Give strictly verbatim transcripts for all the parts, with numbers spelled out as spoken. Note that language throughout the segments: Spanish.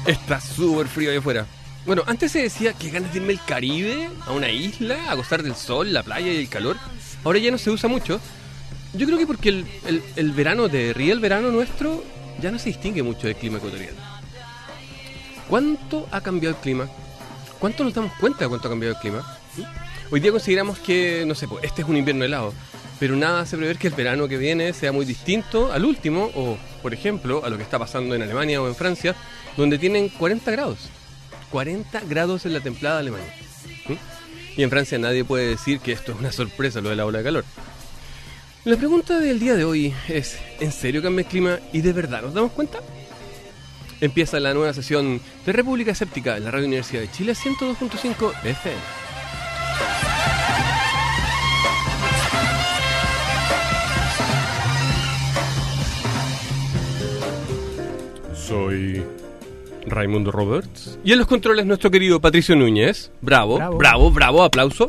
Está súper frío ahí afuera. Bueno, antes se decía que ganas de irme al Caribe, a una isla, a gozar del sol, la playa y el calor. Ahora ya no se usa mucho. Yo creo que porque el, el, el verano de Río, el verano nuestro, ya no se distingue mucho del clima ecuatoriano. ¿Cuánto ha cambiado el clima? ¿Cuánto nos damos cuenta de cuánto ha cambiado el clima? ¿Sí? Hoy día consideramos que, no sé, pues este es un invierno helado, pero nada hace prever que el verano que viene sea muy distinto al último, o, por ejemplo, a lo que está pasando en Alemania o en Francia, donde tienen cuarenta grados. cuarenta grados en la templada Alemania. ¿Sí? Y en Francia nadie puede decir que esto es una sorpresa, lo de la ola de calor. La pregunta del día de hoy es, ¿en serio cambia el clima y de verdad nos damos cuenta? Empieza la nueva sesión de República Escéptica en la Radio Universidad de Chile ciento dos punto cinco F M. Soy Raimundo Roberts y en los controles nuestro querido Patricio Núñez. Bravo, bravo, bravo, bravo, aplauso.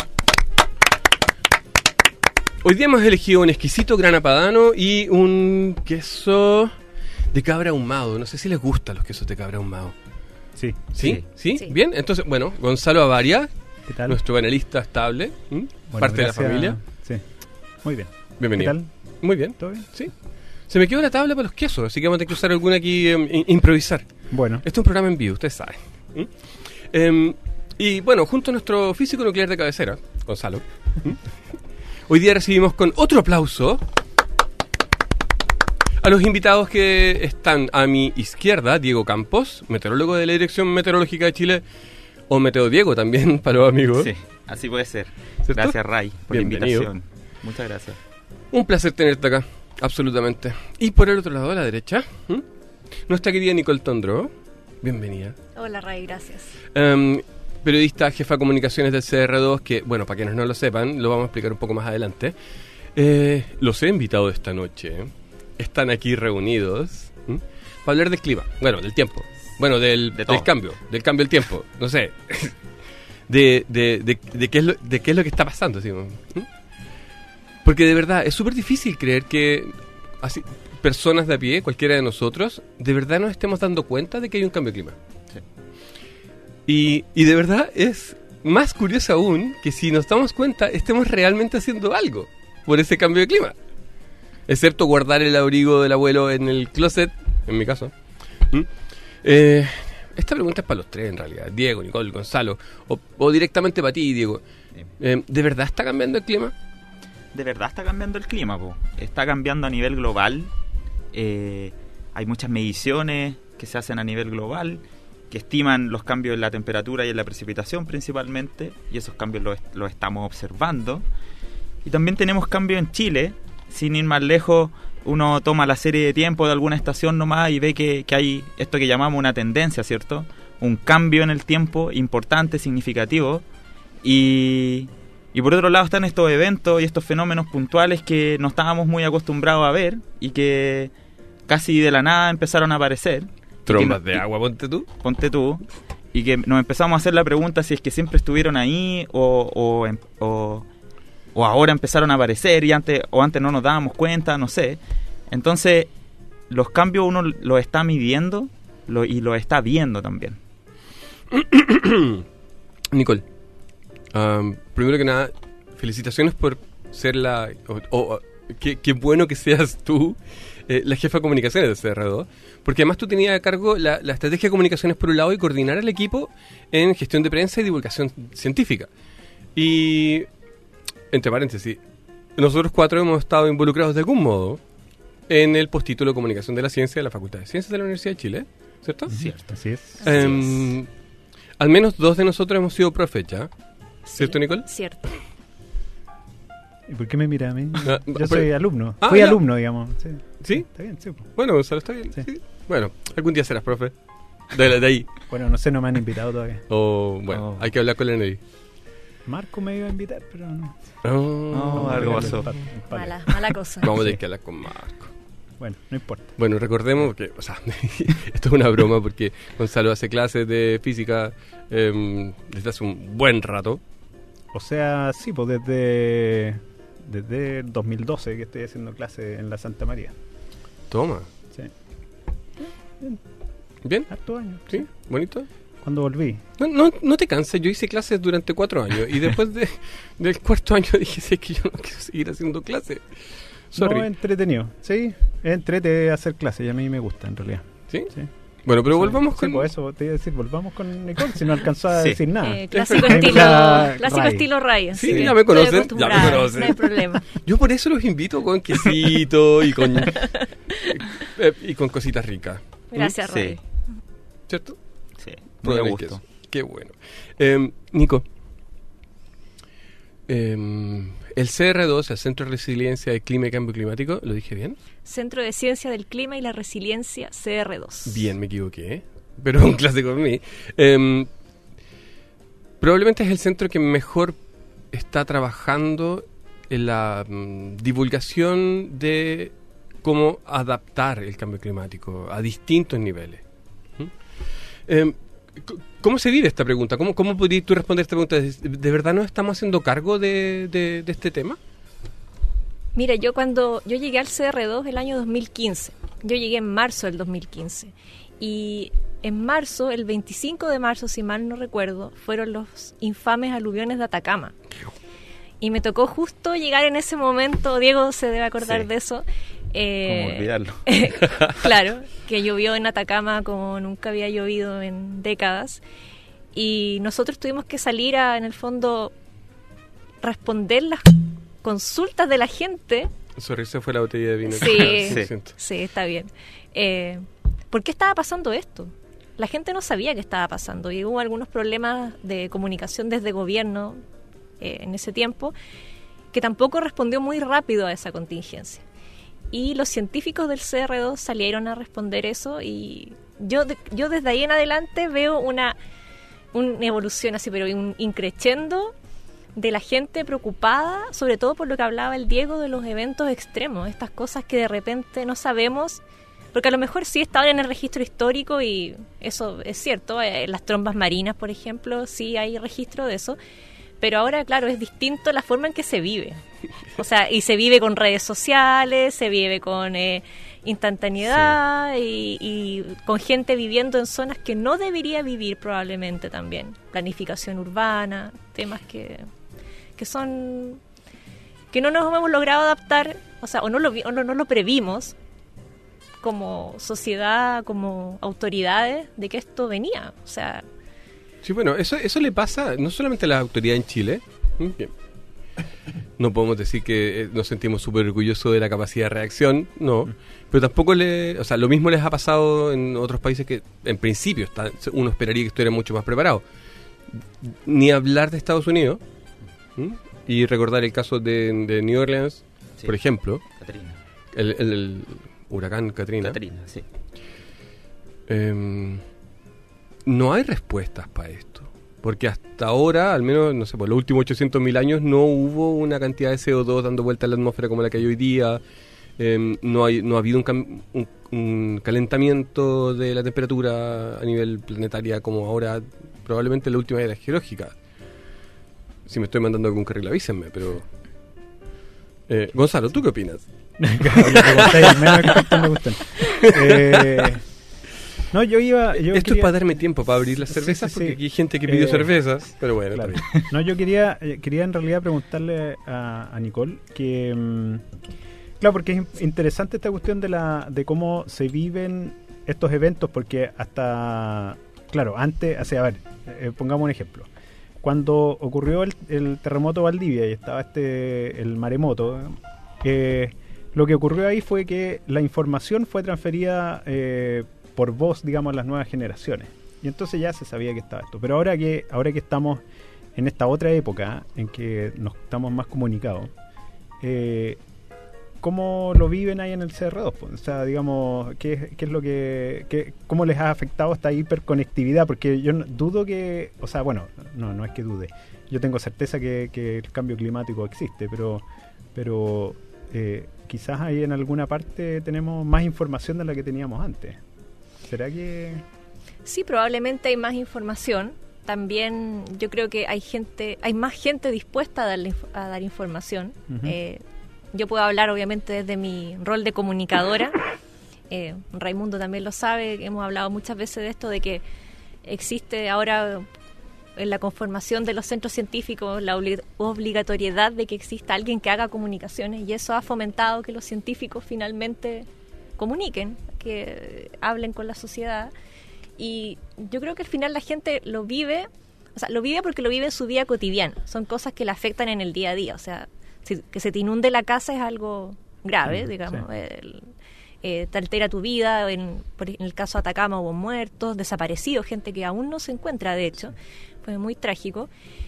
Hoy día hemos elegido un exquisito grana padano y un queso de cabra ahumado. No sé si les gustan los quesos de cabra ahumado. Sí. ¿Sí? ¿Sí? ¿Sí? Bien, entonces, bueno, Gonzalo Avaria, ¿qué tal? Nuestro analista estable, ¿m? Bueno, parte gracias. de la familia. Sí, muy bien. Bienvenido. ¿Qué tal? Muy bien. ¿Todo bien? Sí. Se me quedó la tabla para los quesos, así que vamos a tener que usar alguna aquí, eh, improvisar. Bueno. Este es un programa en vivo, ustedes saben. ¿Mm? Eh, y bueno, junto a nuestro físico nuclear de cabecera, Gonzalo, ¿Mm? hoy día recibimos con otro aplauso a los invitados que están a mi izquierda, Diego Campos, meteorólogo de la Dirección Meteorológica de Chile, o Meteo Diego también para los amigos. Sí, así puede ser. ¿Cierto? Gracias, Ray, por Bienvenido. la invitación. Muchas gracias. Un placer tenerte acá, absolutamente. Y por el otro lado, a la derecha, ¿m? nuestra querida Nicole Tondro. Bienvenida. Hola, Ray, gracias. Um, periodista, jefa de comunicaciones del C R dos, que, bueno, para quienes no lo sepan, lo vamos a explicar un poco más adelante. Eh, los he invitado esta noche. Están aquí reunidos ¿m? para hablar del clima. Bueno, del tiempo. Bueno, del, De del cambio. Del cambio del tiempo. No sé. de, de, de, de, qué es lo, de qué es lo que está pasando. ¿Sí? ¿m? Porque de verdad, es súper difícil creer que así, personas de a pie, cualquiera de nosotros, de verdad nos estemos dando cuenta de que hay un cambio de clima. Sí. Y, y de verdad es más curioso aún que si nos damos cuenta, estemos realmente haciendo algo por ese cambio de clima. Excepto guardar el abrigo del abuelo en el closet, en mi caso. ¿Mm? Eh, esta pregunta es para los tres en realidad. Diego, Nicole, Gonzalo. O, o directamente para ti, Diego. Eh, ¿De verdad está cambiando el clima? De verdad está cambiando el clima, po. Está cambiando a nivel global. Eh, hay muchas mediciones que se hacen a nivel global que estiman los cambios en la temperatura y en la precipitación principalmente, y esos cambios los, los estamos observando. Y también tenemos cambios en Chile. Sin ir más lejos, uno toma la serie de tiempo de alguna estación nomás y ve que, que hay esto que llamamos una tendencia, ¿cierto? Un cambio en el tiempo importante, significativo. Y... Y por otro lado están estos eventos y estos fenómenos puntuales que no estábamos muy acostumbrados a ver y que casi de la nada empezaron a aparecer. Trombas que, de agua, ponte tú. Ponte tú. Y que nos empezamos a hacer la pregunta si es que siempre estuvieron ahí o, o, o, o ahora empezaron a aparecer y antes o antes no nos dábamos cuenta, no sé. Entonces, los cambios uno los está midiendo lo, y los está viendo también. Nicole. Um, primero que nada, felicitaciones por ser la... O, o, qué, qué bueno que seas tú eh, la jefa de comunicaciones de C R dos, porque además tú tenías a cargo la, la estrategia de comunicaciones por un lado y coordinar al equipo en gestión de prensa y divulgación científica. Y, entre paréntesis, nosotros cuatro hemos estado involucrados de algún modo en el postítulo de Comunicación de la Ciencia de la Facultad de Ciencias de la Universidad de Chile, ¿cierto? Cierto, así es. Um, al menos dos de nosotros hemos sido profes ya. ¿Cierto, Sí, Nicole? Cierto. ¿Y por qué me mira a mí? Ah, Yo pero- soy alumno. Ah, Fui ya. alumno, digamos. Sí. ¿Sí? Está bien, sí. po. Bueno, Gonzalo, está bien. Sí. Sí. Bueno, algún día serás profe. De, de ahí. Bueno, no sé, no me han invitado todavía. O, bueno, Oh. hay que hablar con la N I. Marco me iba a invitar, pero no. Oh, No, algo Pegarle pasó. el pa- el palo. Mala, mala cosa. Vamos a tener que hablar con Marco. Bueno, no importa. Bueno, recordemos que, o sea, esto es una broma porque Gonzalo hace clases de física eh, desde hace un buen rato. O sea, sí, pues desde, desde el dos mil doce que estoy haciendo clase en la Santa María. Toma. Sí. ¿Bien? Harto años. ¿Sí? ¿Bonito? Cuando volví. No, no, no te canses, yo hice clases durante cuatro años y después de, del cuarto año dije, sí, es que yo no quiero seguir haciendo clases. Sorry. No, entretenido. Sí, es entrete hacer clases y a mí me gusta en realidad. ¿Sí? Sí. Bueno, pero Sí, volvamos sí, con... pues eso te iba a decir, volvamos con Nicole, si no alcanzó a Sí. decir nada. Eh, clásico Es estilo, la clásico Ray. estilo Ryan. Sí, ya me conocen, ya me conocen. No hay problema. Yo por eso los invito con quesito y con eh, y con cositas ricas. Gracias, Sí. Ray. ¿Cierto? Sí, muy Todo a en el gusto. queso. Qué bueno. Eh, Nico, eh, el C R dos, el Centro de Resiliencia de Clima y Cambio Climático, ¿lo dije bien? Centro de Ciencia del Clima y la Resiliencia, C R dos. Bien, me equivoqué, ¿eh? Pero es un clásico en mí. Eh, probablemente es el centro que mejor está trabajando en la mm, divulgación de cómo adaptar el cambio climático a distintos niveles. ¿Mm? Eh, c- ¿Cómo se vive esta pregunta? ¿Cómo, cómo podrías tú responder esta pregunta? ¿De, de verdad nos estamos haciendo cargo de, de, de este tema? Mira, yo cuando yo llegué al C R dos el año dos mil quince, yo llegué en marzo del dos mil quince y en marzo, el veinticinco de marzo, si mal no recuerdo, fueron los infames aluviones de Atacama. Y me tocó justo llegar en ese momento, Diego se debe acordar Sí. de eso. eh, ¿Cómo olvidarlo? Claro, que llovió en Atacama como nunca había llovido en décadas. Y nosotros tuvimos que salir a, en el fondo, responder las consultas de la gente. Sorry, se fue la botella de vino. Sí, Lo siento. sí, está bien. Eh, ¿Por qué estaba pasando esto? La gente no sabía qué estaba pasando y hubo algunos problemas de comunicación desde gobierno eh, en ese tiempo que tampoco respondió muy rápido a esa contingencia. Y los científicos del C R dos salieron a responder eso y yo, de- yo desde ahí en adelante veo una, una evolución así, pero un increciendo de la gente preocupada, sobre todo por lo que hablaba el Diego de los eventos extremos, estas cosas que de repente no sabemos, porque a lo mejor sí está ahora en el registro histórico y eso es cierto, eh, las trombas marinas, por ejemplo, sí hay registro de eso, pero ahora, claro, es distinto la forma en que se vive. O sea, y se vive con redes sociales, se vive con eh, instantaneidad y, y con gente viviendo en zonas que no debería vivir probablemente también. Planificación urbana, temas que, que son... que no nos hemos logrado adaptar, o sea, o no lo, vi- o no, no lo previmos como sociedad, como autoridades, de que esto venía. O sea, Sí, bueno, eso, eso le pasa no solamente a las autoridades en Chile, ¿m? que no podemos decir que eh, nos sentimos súper orgullosos de la capacidad de reacción, no, pero tampoco le, o sea, lo mismo les ha pasado en otros países que en principio está, uno esperaría que estuviera mucho más preparado. Ni hablar de Estados Unidos, ¿m? Y recordar el caso de, de New Orleans, Sí. por ejemplo, Catrina. el, el- el huracán Katrina. Catrina, sí. Eh, no hay respuestas para esto. Porque hasta ahora, al menos, no sé, por los últimos ochocientos mil años, no hubo una cantidad de C O dos dando vuelta en la atmósfera como la que hay hoy día. Eh, no, hay, no ha habido un, cam- un, un calentamiento de la temperatura a nivel planetaria como ahora, probablemente en la última era geológica. Si me estoy mandando algún carril, avísenme, pero... Eh, Gonzalo, ¿tú qué opinas? Me gustáis, menos expertos me gustan. Eh, no, yo iba... Yo Esto quería- es para darme tiempo para abrir las Sí, cervezas, sí, sí. porque aquí hay gente que pidió Eh, cervezas, pero bueno, Claro. está bien. No, yo quería eh, quería en realidad preguntarle a, a Nicole que... mm, claro, porque es in- interesante esta cuestión de la de cómo se viven estos eventos, porque hasta... Claro, antes... O sea, a ver, eh, pongamos un ejemplo. Cuando ocurrió el, el terremoto Valdivia y estaba este el maremoto, eh, lo que ocurrió ahí fue que la información fue transferida eh, por voz, digamos, a las nuevas generaciones. Y entonces ya se sabía que estaba esto. Pero ahora que ahora que estamos en esta otra época en que nos estamos más comunicados, eh, ¿cómo lo viven ahí en el C R dos? O sea, digamos, ¿qué, qué es lo que, qué, cómo les ha afectado esta hiperconectividad? Porque yo no- dudo que, o sea, bueno, no, no es que dude. Yo tengo certeza que, que el cambio climático existe, pero, pero eh, quizás ahí en alguna parte tenemos más información de la que teníamos antes. ¿Será que...? sí, probablemente hay más información. También yo creo que hay gente, hay más gente dispuesta a, darle, inf- a dar información. Ujú. Eh, yo puedo hablar obviamente desde mi rol de comunicadora eh, Raimundo también lo sabe, hemos hablado muchas veces de esto, de que existe ahora en la conformación de los centros científicos la obli- obligatoriedad de que exista alguien que haga comunicaciones, y eso ha fomentado que los científicos finalmente comuniquen, que hablen con la sociedad. Y yo creo que al final la gente lo vive, o sea, lo vive porque lo vive en su día cotidiano. Son cosas que le afectan en el día a día. O sea, si, que se te inunde la casa es algo grave, sí, digamos. Sí. El, eh, te altera tu vida. En, por, en el caso de Atacama hubo muertos, desaparecidos, gente que aún no se encuentra, de hecho. Fue muy trágico.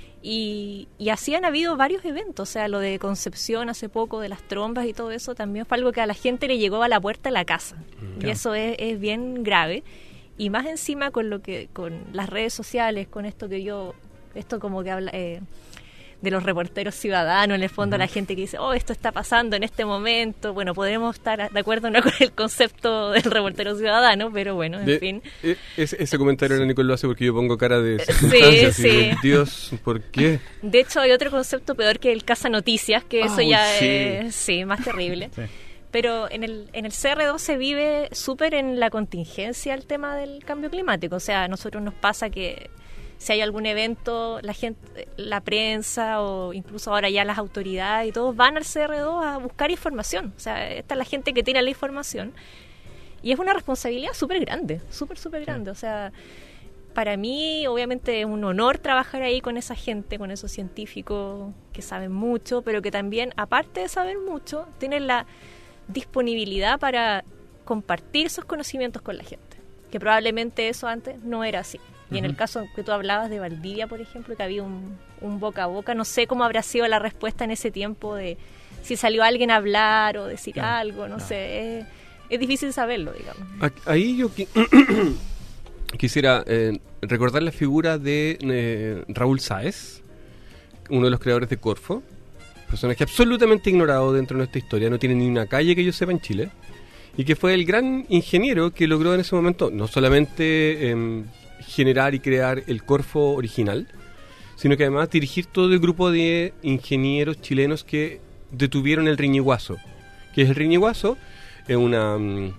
Y, y así han habido varios eventos. O sea, lo de Concepción hace poco, de las trombas y todo eso, también fue algo que a la gente le llegó a la puerta de la casa. Mm. Y eso es, es bien grave. Y más encima con lo que con las redes sociales, con esto que yo, esto como que habla eh, de los reporteros ciudadanos, en el fondo, uh-huh. la gente que dice, oh, esto está pasando en este momento. Bueno, podremos estar de acuerdo no con el concepto del reportero ciudadano, pero bueno, en de, fin. Eh, ese, ese comentario sí. Nicole lo hace porque yo pongo cara de circunstancias. Sí, sí. Y, Dios, ¿por qué? De hecho, hay otro concepto peor que el Casa Noticias, que oh, eso ya sí. es sí, más terrible. Sí. Pero en el, en el C R dos se vive súper en la contingencia el tema del cambio climático. O sea, a nosotros nos pasa que si hay algún evento, la gente, la prensa o incluso ahora ya las autoridades y todos van al C R dos a buscar información. O sea, esta es la gente que tiene la información. Y es una responsabilidad súper grande, súper, súper grande. O sea, para mí, obviamente, es un honor trabajar ahí con esa gente, con esos científicos que saben mucho, pero que también, aparte de saber mucho, tienen la disponibilidad para compartir sus conocimientos con la gente, que probablemente eso antes no era así. Y uh-huh. en el caso que tú hablabas de Valdivia, por ejemplo, que había un, un boca a boca, no sé cómo habrá sido la respuesta en ese tiempo, de si salió alguien a hablar o decir no, algo, no, no. sé, es, es difícil saberlo, digamos. Ahí yo qui- quisiera eh, recordar la figura de eh, Raúl Sáez, uno de los creadores de Corfo, personaje absolutamente ignorado dentro de nuestra historia, no tiene ni una calle que yo sepa en Chile, y que fue el gran ingeniero que logró en ese momento no solamente eh, generar y crear el Corfo original, sino que además dirigir todo el grupo de ingenieros chilenos que detuvieron el Riñiguazo. ¿Qué es el Riñiguazo? Es una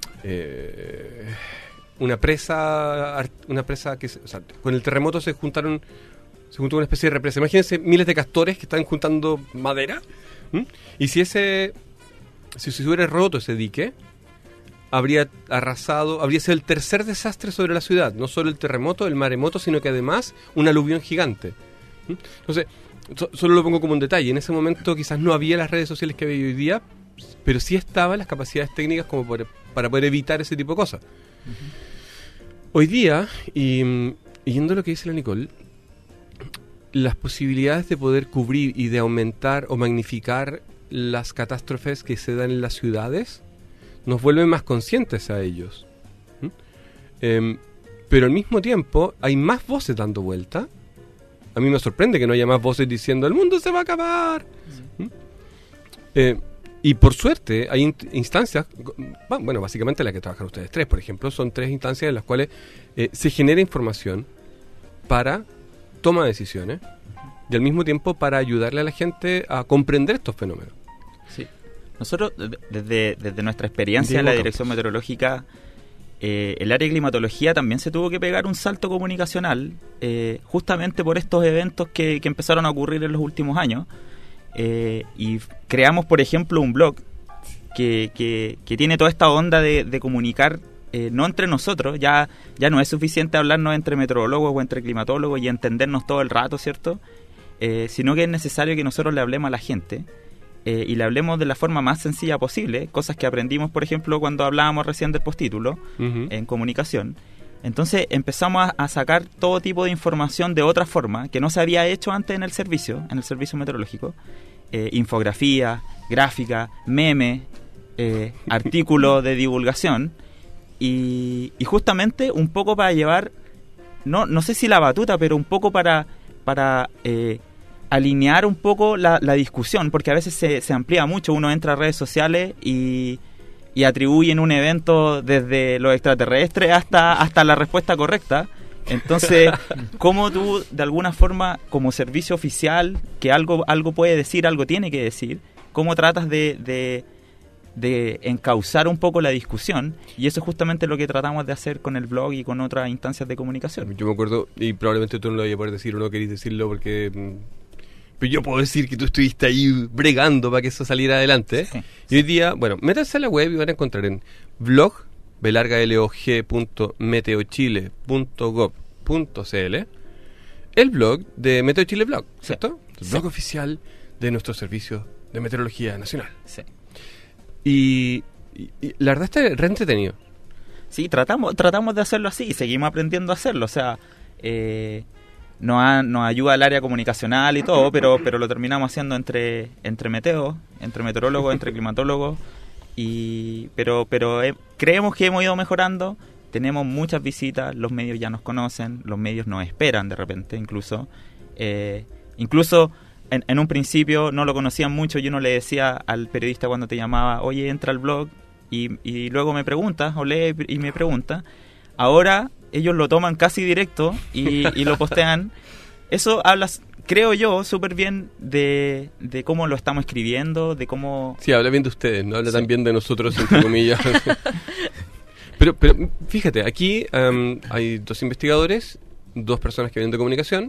eh, una presa una presa que, o sea, con el terremoto se juntaron se juntó una especie de represa. Imagínense miles de castores que están juntando madera. ¿Mm? Y si ese si se hubiera roto ese dique, habría arrasado, habría sido el tercer desastre sobre la ciudad. No solo el terremoto, el maremoto, sino que además un aluvión gigante. ¿Mm? Entonces, so, solo lo pongo como un detalle. En ese momento quizás no había las redes sociales que hay hoy día, pero sí estaban las capacidades técnicas como por, para poder evitar ese tipo de cosas. Uh-huh. Hoy día, y, y yendo a lo que dice la Nicole, las posibilidades de poder cubrir y de aumentar o magnificar las catástrofes que se dan en las ciudades nos vuelven más conscientes a ellos. ¿Mm? Eh, pero al mismo tiempo hay más voces dando vuelta. A mí me sorprende que no haya más voces diciendo el mundo se va a acabar. ¿Mm? Eh, y por suerte hay in- instancias, bueno, básicamente las que trabajan ustedes tres, por ejemplo, son tres instancias en las cuales eh, se genera información para toma de decisiones y al mismo tiempo para ayudarle a la gente a comprender estos fenómenos. Sí. Nosotros, desde, desde nuestra experiencia en la Dirección Meteorológica, eh, el área de climatología también se tuvo que pegar un salto comunicacional, eh, justamente por estos eventos que, que empezaron a ocurrir en los últimos años. Eh, y creamos, por ejemplo, un blog que, que, que tiene toda esta onda de, de comunicar. Eh, no entre nosotros, ya, ya no es suficiente hablarnos entre meteorólogos o entre climatólogos y entendernos todo el rato, ¿cierto? Eh, sino que es necesario que nosotros le hablemos a la gente eh, y le hablemos de la forma más sencilla posible, cosas que aprendimos, por ejemplo, cuando hablábamos recién del postítulo, uh-huh. en comunicación. Entonces empezamos a, a sacar todo tipo de información de otra forma que no se había hecho antes en el servicio, en el servicio meteorológico. Eh, infografía, gráfica, meme, eh, artículos de divulgación. Y, y justamente un poco para llevar, no no sé si la batuta, pero un poco para, para eh, alinear un poco la, la discusión, porque a veces se, se amplía mucho, uno entra a redes sociales y, y atribuyen un evento desde los extraterrestres hasta, hasta la respuesta correcta. Entonces, ¿cómo tú, de alguna forma, como servicio oficial, que algo, algo puede decir, algo tiene que decir, cómo tratas de... de de encauzar un poco la discusión, y eso es justamente lo que tratamos de hacer con el blog y con otras instancias de comunicación. Yo me acuerdo, y probablemente tú no lo vayas a poder decir o no querés decirlo porque... Pero yo puedo decir que tú estuviste ahí bregando para que eso saliera adelante. ¿eh? Sí. Y hoy día, bueno, métanse a la web y van a encontrar en blog, blog.meteochile punto gov punto cl, el blog de Meteo Chile Blog, ¿cierto? Sí. El blog sí. oficial de nuestro servicio de meteorología nacional. Sí. Y, y, y la verdad está re entretenido. Sí, tratamos, tratamos de hacerlo así y seguimos aprendiendo a hacerlo. O sea, eh, nos, ha, nos ayuda el área comunicacional y todo, pero pero lo terminamos haciendo entre entre meteos, entre meteorólogos, entre climatólogos. Y pero pero eh, creemos que hemos ido mejorando. Tenemos muchas visitas, los medios ya nos conocen, los medios nos esperan de repente incluso. Eh, incluso... En, en un principio no lo conocían mucho, yo no le decía al periodista cuando te llamaba, oye, entra al blog, y, y luego me pregunta, o lee y me pregunta. Ahora ellos lo toman casi directo y, y lo postean. Eso habla, creo yo, súper bien de, de cómo lo estamos escribiendo, de cómo... Sí, habla bien de ustedes, no habla Sí. tan bien de nosotros, entre comillas. pero, pero fíjate, aquí um, hay dos investigadores, dos personas que vienen de comunicación,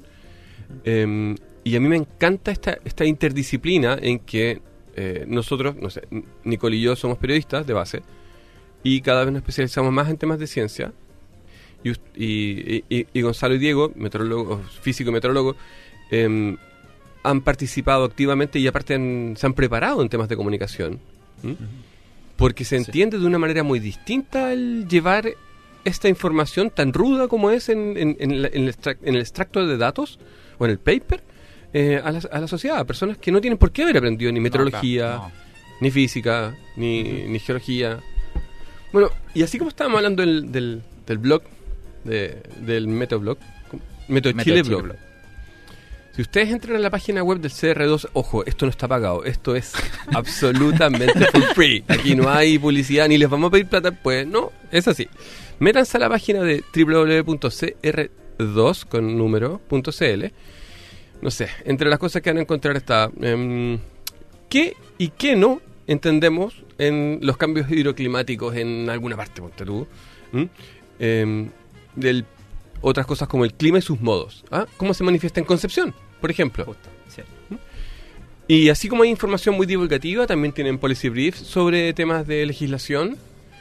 um, y a mí me encanta esta esta interdisciplina en que eh, nosotros, no sé, Nicole y yo somos periodistas de base y cada vez nos especializamos más en temas de ciencia y, y, y, y Gonzalo y Diego, meteorólogo, físico y meteorólogo, eh, han participado activamente y aparte han, se han preparado en temas de comunicación. ¿Mm? Uh-huh. Porque se entiende sí. de una manera muy distinta el llevar esta información tan ruda como es en, en, en, la, en, el, extract, en el extracto de datos o en el paper. Eh, a, la, a la sociedad, a personas que no tienen por qué haber aprendido ni meteorología, no, claro, no. ni física, ni, uh-huh. ni geología. Bueno, y así como estábamos hablando del, del, del blog, de, del Meteoblog, Meteo Chile Blog. Blog. Si ustedes entran a la página web del C R dos, ojo, esto no está pagado, esto es absolutamente for free. Aquí no hay publicidad, ni les vamos a pedir plata, pues no, es así. Métanse a la página de doble u doble u doble u punto c r dos con número punto c l. No sé, entre las cosas que van a encontrar está um, qué y qué no entendemos en los cambios hidroclimáticos en alguna parte, ponte tú. ¿Mm? Eh, del, otras cosas como el clima y sus modos. ¿Ah? ¿Cómo se manifiesta en Concepción, por ejemplo? Justo, sí. ¿Mm? Y así como hay información muy divulgativa, también tienen policy briefs sobre temas de legislación.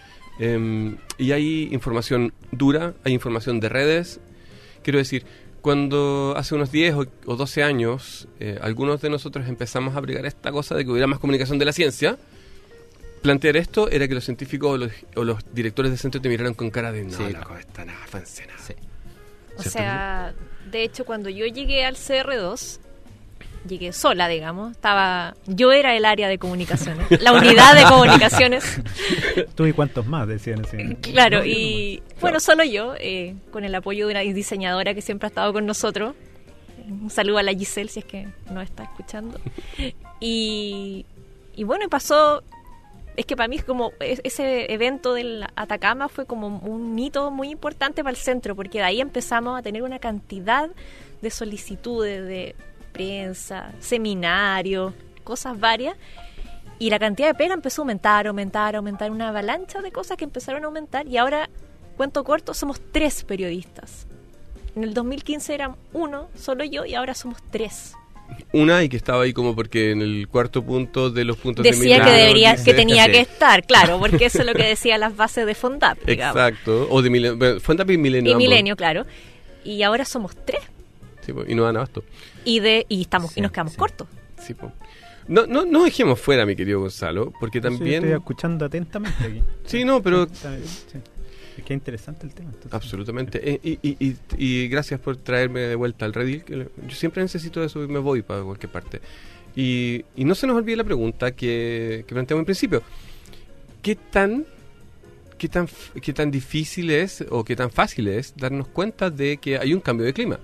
Eh, y hay información dura, hay información de redes. Quiero decir... Cuando hace unos diez o, o doce años, eh, algunos de nosotros empezamos a aplicar esta cosa de que hubiera más comunicación de la ciencia, plantear esto era que los científicos o los, o los directores de centro te miraran con cara de no, sí, la cosa está nada, fancy, nada. Sí. O sea, de hecho, cuando yo llegué al C R dos, llegué sola, digamos, estaba, yo era el área de comunicaciones, la unidad de comunicaciones. ¿Tú y cuántos más decían así? Claro, no, y no bueno, solo yo, eh, con el apoyo de una diseñadora que siempre ha estado con nosotros. Un saludo a la Giselle, si es que nos está escuchando. Y, y bueno, pasó, es que para mí es como, ese evento del Atacama fue como un hito muy importante para el centro, porque de ahí empezamos a tener una cantidad de solicitudes de prensa, seminarios, cosas varias, y la cantidad de pega empezó a aumentar, aumentar, aumentar, una avalancha de cosas que empezaron a aumentar, y ahora, cuento corto, somos tres periodistas. En el dos mil quince eran uno, solo yo, y ahora somos tres. Una, y que estaba ahí como porque en el cuarto punto de los puntos decía de que debería, dice, que tenía sí. que estar, claro, porque eso es lo que decían las bases de Fondap, digamos. Exacto, o de Milenio, Fondap y Milenio. Y Milenio, claro. Y ahora somos tres. Sí, pues, y no dan abasto. Y de y estamos sí, y nos quedamos sí. cortos. Sí, pues. No, no, no dejemos fuera, mi querido Gonzalo, porque también... Sí, estoy escuchando atentamente aquí. Sí, no, pero... Sí. Es que es interesante el tema. Entonces. Absolutamente. Eh, y, y, y, y gracias por traerme de vuelta al Redil. Que yo siempre necesito eso y me voy para cualquier parte. Y, y no se nos olvide la pregunta que, que planteamos en principio. ¿Qué tan, qué, tan, ¿Qué tan difícil es o qué tan fácil es darnos cuenta de que hay un cambio de clima?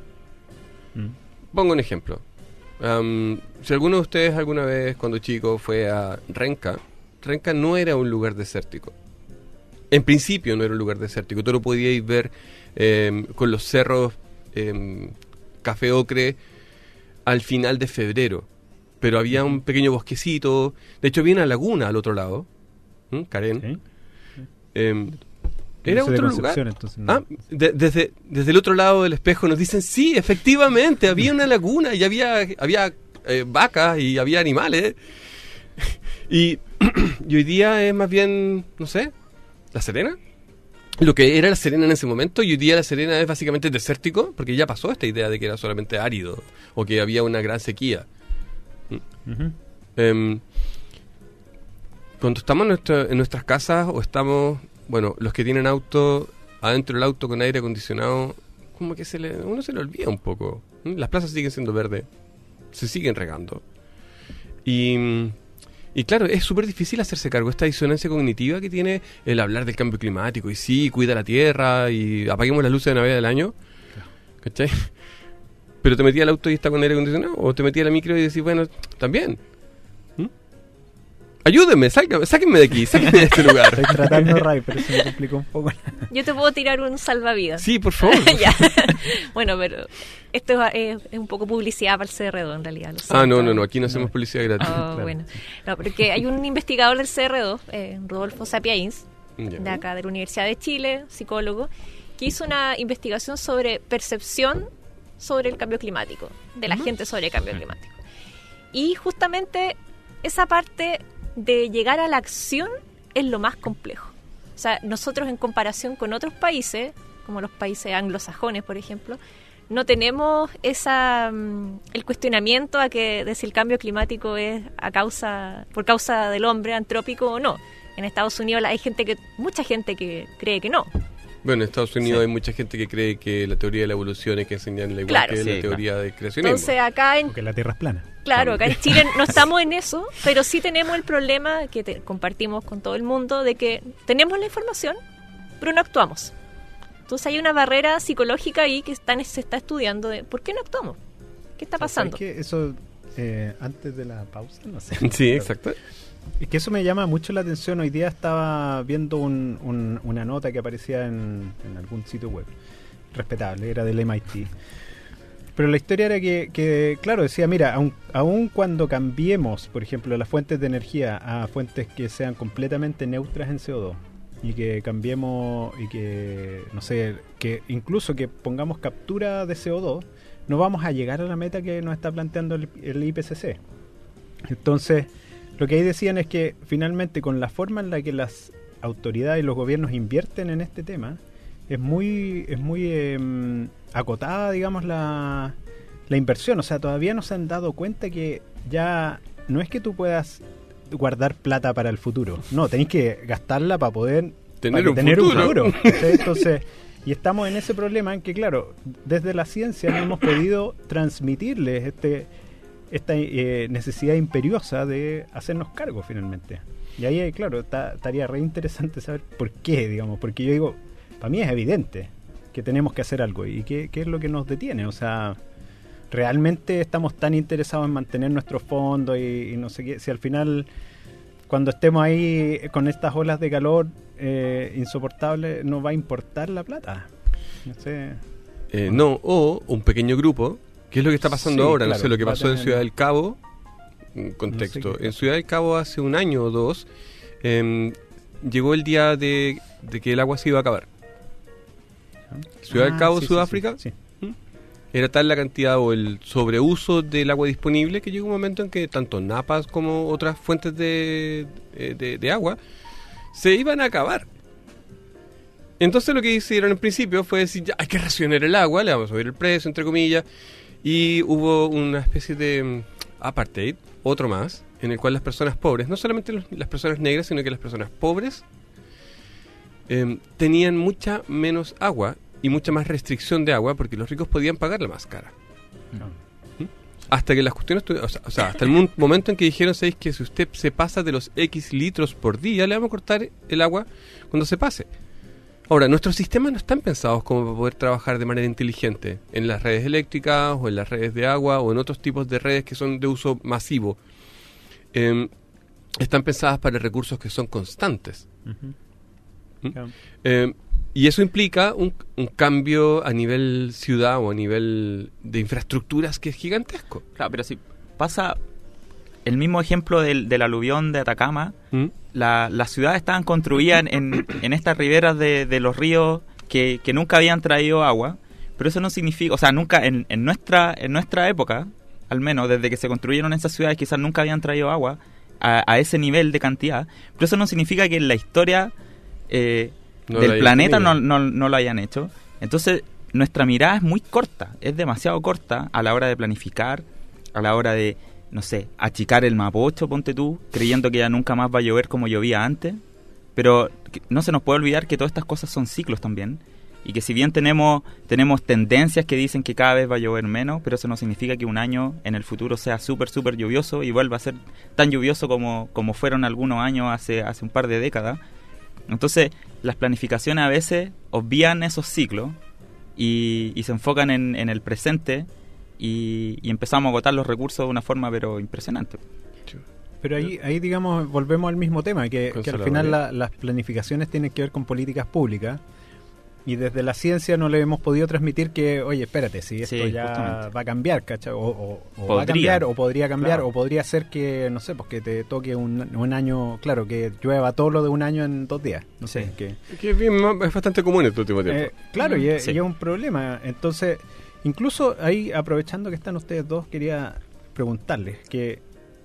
Mm. Pongo un ejemplo. Um, si alguno de ustedes alguna vez cuando chico fue a Renca, Renca no era un lugar desértico. En principio no era un lugar desértico. Tú lo podíais ver eh, con los cerros eh, Café Ocre al final de febrero. Pero había un pequeño bosquecito. De hecho, había una laguna al otro lado. ¿Mm? Karen. ¿Sí? Eh, era Yo soy de otro lugar. Concepción, entonces no- Ah, de- desde, desde el otro lado del espejo nos dicen, sí, efectivamente, había una laguna y había, había eh, vacas y había animales. y, y hoy día es más bien, no sé, La Serena. Lo que era La Serena en ese momento, y hoy día La Serena es básicamente desértico, porque ya pasó esta idea de que era solamente árido o que había una gran sequía. Ujú. Em, cuando estamos en, nuestra- en nuestras casas o estamos, bueno, los que tienen auto, adentro del auto con aire acondicionado, como que se le, uno se le olvida un poco. ¿Mm? Las plazas siguen siendo verdes, se siguen regando. Y, y claro, es súper difícil hacerse cargo de esta disonancia cognitiva que tiene el hablar del cambio climático. Y sí, cuida la tierra y apaguemos las luces de Navidad del año. ¿Cachai? Pero te metí al auto y está con aire acondicionado, o te metí a la micro y decís, bueno, también. ¿Mm? Ayúdenme, sáquenme, sáquenme de aquí, sáquenme de este lugar. Estoy tratando, Ray, pero se me complicó un poco. Yo te puedo tirar un salvavidas. Sí, por favor. Ya. Bueno, pero esto es, es- es un poco publicidad para el C R dos en realidad. lo Ah, no, siento. no, no, aquí no hacemos publicidad gratis. Oh, Claro. bueno. No, porque hay un investigador del C R dos, eh, Rodolfo Sapiains, Ya. de acá de la Universidad de Chile, psicólogo, que hizo una investigación sobre percepción sobre el cambio climático, de la gente sobre el cambio climático. Y justamente esa parte de llegar a la acción es lo más complejo. O sea, nosotros en comparación con otros países, como los países anglosajones, por ejemplo, no tenemos esa mm, el cuestionamiento a que de si el cambio climático es a causa por causa del hombre antrópico o no. En Estados Unidos hay gente que mucha gente que cree que no. Bueno, en Estados Unidos Sí. hay mucha gente que cree que la teoría de la evolución es que enseñan igual Claro. que Sí, la teoría del creacionismo. Entonces acá en Porque la Tierra es plana. Claro, acá en Chile no estamos en eso, pero sí tenemos el problema que te- compartimos con todo el mundo de que tenemos la información, pero no actuamos. Entonces hay una barrera psicológica ahí que están, se está estudiando de ¿por qué no actuamos? ¿Qué está pasando? ¿Sabes qué? Eso, eh, antes de la pausa, no sé. Sí, exacto. Es que eso me llama mucho la atención. Hoy día estaba viendo un- un- una nota que aparecía en, en algún sitio web respetable, era del M I T. Pero la historia era que, que claro, decía, mira, aun, aun cuando cambiemos, por ejemplo, las fuentes de energía a fuentes que sean completamente neutras en C O dos, y que cambiemos, y que, no sé, que incluso que pongamos captura de C O dos, no vamos a llegar a la meta que nos está planteando el, el I P C C. Entonces, lo que ahí decían es que finalmente con la forma en la que las autoridades y los gobiernos invierten en este tema, es muy es muy eh, acotada, digamos, la, la inversión. O sea, todavía no se han dado cuenta que ya no es que tú puedas guardar plata para el futuro. No, tenéis que gastarla para poder Tener para un tener futuro. un futuro. ¿Cachai? Entonces, y estamos en ese problema en que, claro, desde la ciencia no hemos podido transmitirles este esta eh, necesidad imperiosa de hacernos cargo finalmente. Y ahí, eh, claro, ta- estaría re interesante saber por qué, digamos, porque yo digo, para mí es evidente que tenemos que hacer algo. ¿Y qué, qué es lo que nos detiene? O sea, realmente estamos tan interesados en mantener nuestros fondos y, y no sé qué, si al final, cuando estemos ahí con estas olas de calor eh, insoportables, nos va a importar la plata. No sé. Eh, no, o un pequeño grupo, que es lo que está pasando Sí, ahora. No claro, sé, lo que va a pasó en tener- Ciudad del Cabo, en contexto. No sé qué- En Ciudad del Cabo hace un año o dos, em, llegó el día de, de que el agua se iba a acabar. Ciudad del Ah, Cabo, sí, sí, Sudáfrica. sí, sí. Era tal la cantidad o el sobreuso del agua disponible que llegó un momento en que tanto napas como otras fuentes de, de, de- de agua se iban a acabar. Entonces lo que hicieron en principio fue decir, ya hay que racionar el agua, le vamos a subir el precio, entre comillas, y hubo una especie de mm, apartheid, otro más, en el cual las personas pobres, no solamente los- las personas negras, sino que las personas pobres, eh, tenían mucha menos agua y mucha más restricción de agua porque los ricos podían pagarla más cara. Hasta que las cuestiones, tu- o sea, o sea, hasta el mun- momento en que dijeron, ¿sabéis que si usted se pasa de los X litros por día, le vamos a cortar el agua cuando se pase? Ahora, nuestros sistemas no están pensados como para poder trabajar de manera inteligente en las redes eléctricas o en las redes de agua o en otros tipos de redes que son de uso masivo. Em, están pensadas para recursos que son constantes. Ujú. ¿Mm? Claro. Eh, y eso implica un, un cambio a nivel ciudad o a nivel de infraestructuras que es gigantesco. Claro, pero si pasa el mismo ejemplo del, del aluvión de Atacama, ¿Mm? la, las ciudades estaban construidas en, en estas riberas de, de los ríos que, que nunca habían traído agua, pero eso no significa, o sea, nunca en, en nuestra en nuestra época, al menos desde que se construyeron esas ciudades, quizás nunca habían traído agua a, a ese nivel de cantidad, pero eso no significa que en la historia eh, no del planeta no, no, no lo hayan hecho. Entonces, nuestra mirada es muy corta, es demasiado corta a la hora de planificar, a la hora de, no sé, achicar el Mapocho, ponte tú, creyendo que ya nunca más va a llover como llovía antes, pero no se nos puede olvidar que todas estas cosas son ciclos también, y que si bien tenemos tenemos tendencias que dicen que cada vez va a llover menos, pero eso no significa que un año en el futuro sea súper, súper lluvioso y vuelva a ser tan lluvioso como, como fueron algunos años hace, hace un par de décadas. Entonces, las planificaciones a veces obvian esos ciclos y, y se enfocan en, en el presente y, y empezamos a agotar los recursos de una forma pero impresionante. Pero ahí, ahí digamos, volvemos al mismo tema, que, que al final la, las planificaciones tienen que ver con políticas públicas y desde la ciencia no le hemos podido transmitir que, oye, espérate, si esto Sí, ya justamente. va a cambiar, ¿cachai? O, o, o va a Podría. cambiar, o podría cambiar, Claro. o podría ser que, no sé, pues que te toque un, un año, claro, que llueva todo lo de un año en dos días, no sé, Sí. que... Que es, bien, es bastante común en este último tiempo. Eh, claro, y es, Sí. y es un problema. Entonces, incluso ahí, aprovechando que están ustedes dos, quería preguntarles que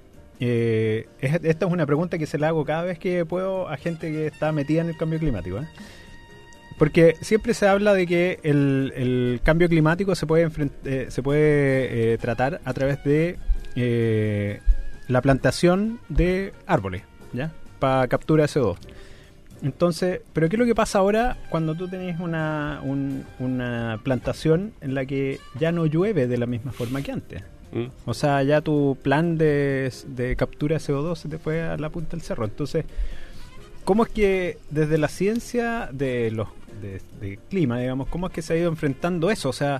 eh, es- esta es una pregunta que se la hago cada vez que puedo a gente que está metida en el cambio climático, ¿eh? Porque siempre se habla de que el, el cambio climático se puede enfrent- eh, se puede eh, tratar a través de eh, la plantación de árboles, ¿ya? Para captura de C O dos. Entonces, ¿pero qué es lo que pasa ahora cuando tú tenés una, un- una plantación en la que ya no llueve de la misma forma que antes? ¿Mm? O sea, ya tu plan de, de captura de C O dos se te fue a la punta del cerro. Entonces, ¿cómo es que desde la ciencia de los de, de clima, digamos, cómo es que se ha ido enfrentando eso? O sea,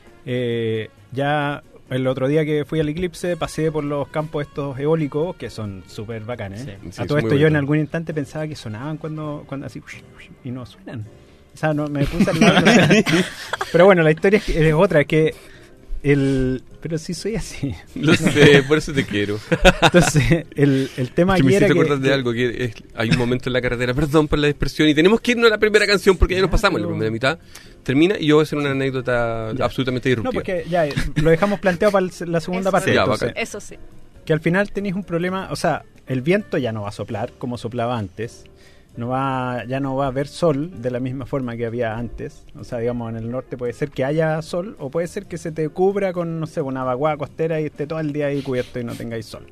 eh, ya el otro día que fui al eclipse pasé por los campos estos eólicos que son súper bacanes. Sí. Sí, A todo son esto muy yo en bonitos. algún instante pensaba que sonaban cuando, cuando así y no suenan. O sea, no me puse al lado, no sé. Pero bueno, la historia es, que- es otra, es que el... Pero sí soy así. Lo sé, por eso te quiero. Entonces, el, el tema Que me aquí era hiciste que, acordar de algo, que es- hay un momento en la carretera, perdón por la dispersión, y tenemos que irnos a la primera canción porque ya nos pasamos, la primera mitad termina y yo voy a hacer una anécdota Ya. absolutamente No, disruptiva. porque ya eh, lo dejamos planteado para el- la segunda Eso parte. sí. Ya, entonces, bacán. Eso sí. que al final tenéis un problema, o sea, el viento ya no va a soplar como soplaba antes, no va, ya no va a haber sol de la misma forma que había antes, o sea, digamos, en el norte puede ser que haya sol o puede ser que se te cubra con, no sé, una vaguada costera y esté todo el día ahí cubierto y no tengáis sol.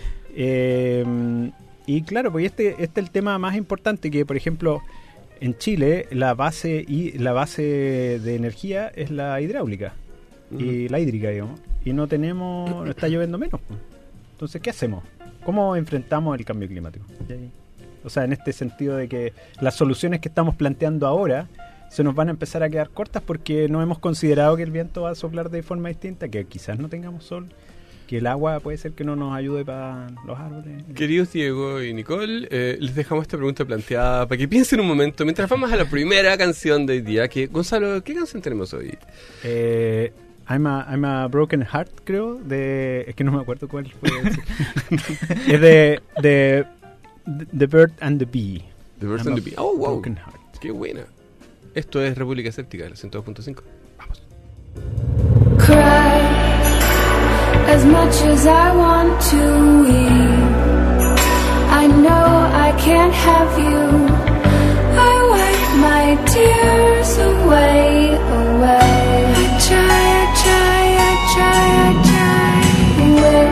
Eh, y claro, pues este, este es el tema más importante, que por ejemplo en Chile la base y la base de energía es la hidráulica y la hídrica, digamos, y no tenemos, está lloviendo menos, pues. Entonces, ¿qué hacemos? ¿Cómo enfrentamos el cambio climático? O sea, en este sentido de que las soluciones que estamos planteando ahora se nos van a empezar a quedar cortas porque no hemos considerado que el viento va a soplar de forma distinta, que quizás no tengamos sol, que el agua puede ser que no nos ayude para los árboles. Queridos Diego y Nicole, eh, les dejamos esta pregunta planteada para que piensen un momento mientras vamos a la primera canción de hoy día. Que, Gonzalo, ¿qué canción tenemos hoy? Eh, I'm, a, I'm a Broken Heart, creo, de... Es que no me acuerdo cuál fue. Es de, de The Bird and the Bee. The Birds I'm and a the Bee. Oh, wow. Broken Heart. Qué buena. Esto es República Escéptica, el ciento dos punto cinco. Vamos. Cry as much as I want to weep. I know I can't have you. I wipe my tears away, away. I try, I try, I try,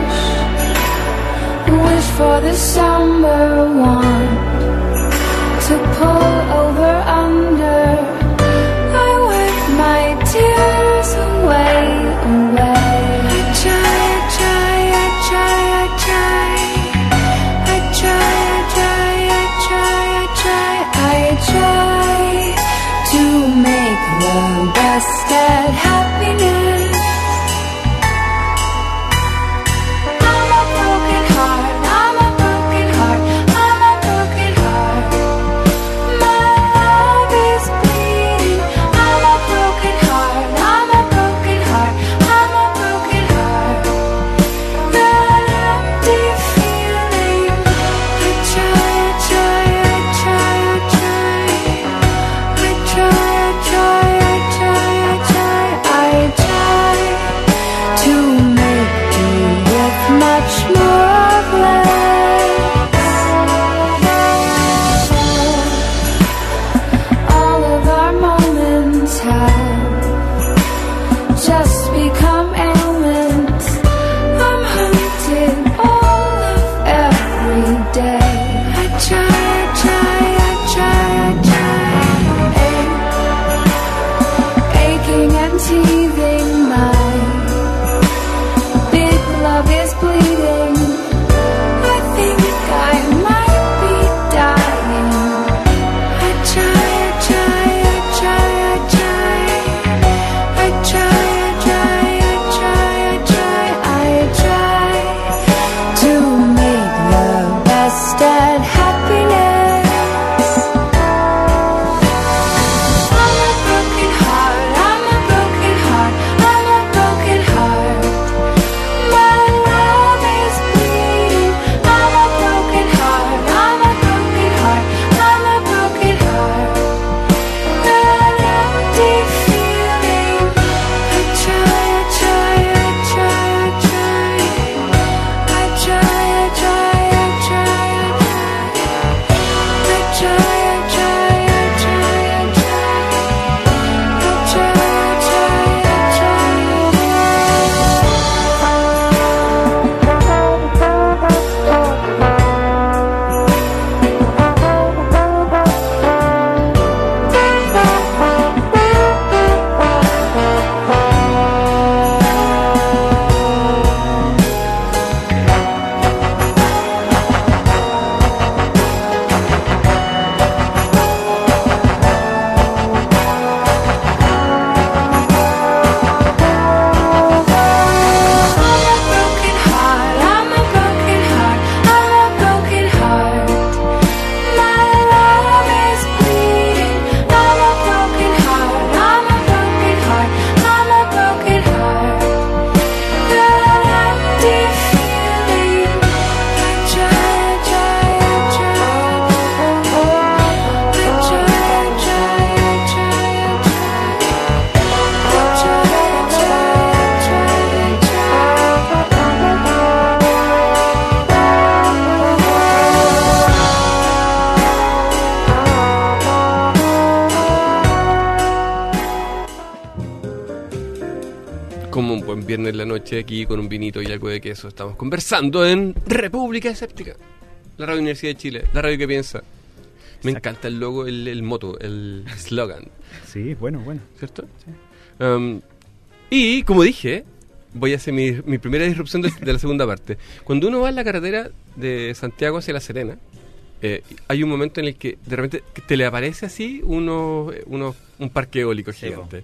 I try. Wish, wish for the summer want to pull over under. I wipe my tears away, away. I try, I try, I try, I try. I try, I try, I try, I Como un buen viernes en la noche aquí con un vinito y algo de queso. Estamos conversando en República Escéptica, la radio Universidad de Chile, la radio que piensa. Me Exacto. encanta el logo, el, el moto, el slogan, Sí, bueno, bueno. ¿cierto? Um, y como dije, voy a hacer mi, mi primera disrupción de, de la segunda parte. Cuando uno va en la carretera de Santiago hacia La Serena, eh, hay un momento en el que de repente te le aparece así uno, uno, un parque eólico Sí, gigante.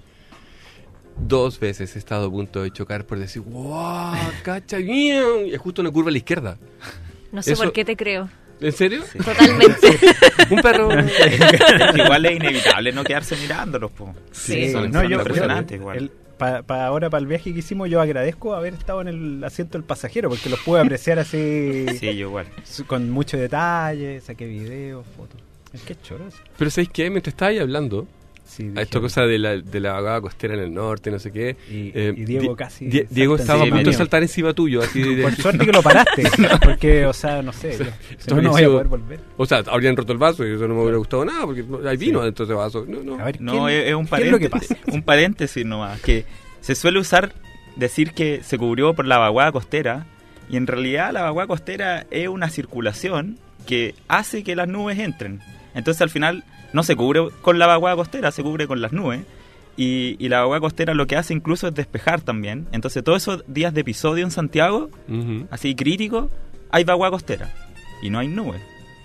Dos veces he estado a punto de chocar por decir, wow, cacha, bien", y es justo una curva a la izquierda. No sé Eso- por qué te creo. ¿En serio? Sí. Totalmente. Un perro. Es que igual es inevitable no quedarse mirándolos, po. Sí. son, no, son yo, impresionantes yo- igual. el- pa- pa ahora, para el viaje que hicimos, yo agradezco haber estado en el asiento del pasajero, porque los pude apreciar así, Sí, yo igual. su- con mucho detalle, saqué videos, fotos. Es que choro eso. Pero ¿sabéis qué? Mientras estaba ahí hablando, Sí, a dije, esta cosa de la, de la vagada costera en el norte, no sé qué. Y, eh, y Diego Di- casi... Di- Diego salta estaba a encima punto de mío. saltar encima tuyo, así de- Por suerte que lo paraste, porque, o sea, no sé, Sí, yo- esto si no, no voy a hubiese- poder volver. O sea, habrían roto el vaso y eso no me hubiera gustado nada, porque hay vino Sí. dentro de ese vaso. No, no. A ver, No, ¿qué- es, es un ¿qué es lo que paréntesis, pasa? un paréntesis nomás, que se suele usar decir que se cubrió por la vaguada costera, y en realidad la vaguada costera es una circulación que hace que las nubes entren. Entonces al final no se cubre con la vaguada costera, se cubre con las nubes, y, y la vaguada costera lo que hace incluso es despejar también. Entonces todos esos días de episodio en Santiago, Ujú. así crítico, hay vaguada costera y no hay nubes.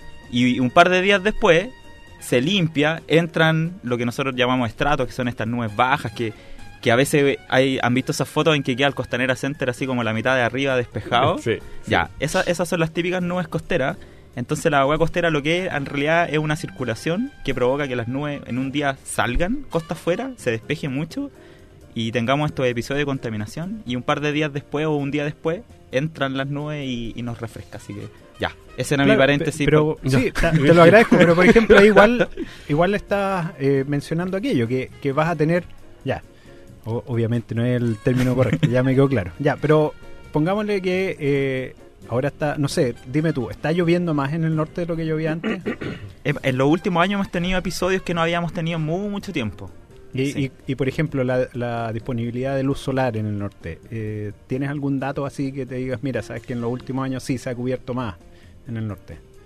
Y un par de días después se limpia, entran lo que nosotros llamamos estratos, que son estas nubes bajas, que, que a veces hay, han visto esas fotos en que queda el Costanera Center así como la mitad de arriba despejado. Sí, sí. Ya, esa- esas son las típicas nubes costeras. Entonces la vaguada costera lo que es, en realidad es una circulación que provoca que las nubes en un día salgan costa afuera, se despejen mucho y tengamos estos episodios de contaminación, y un par de días después o un día después entran las nubes y, y nos refresca. Así que ya, ese era Claro, mi paréntesis. Pero, por- sí, ta- te lo agradezco, pero por ejemplo, ahí igual, igual estás eh, mencionando aquello, que, que vas a tener, ya, o- obviamente no es el término correcto, ya me quedó claro, ya, pero pongámosle que eh, ahora está, no sé, dime tú, ¿está lloviendo más en el norte de lo que llovía antes? En en los últimos años hemos tenido episodios que no habíamos tenido en muy, mucho tiempo. Y, Sí. y, y, por ejemplo, la, la disponibilidad de luz solar en el norte, eh, ¿tienes algún dato así que te digas, mira, sabes que en los últimos años sí se ha cubierto más en el norte?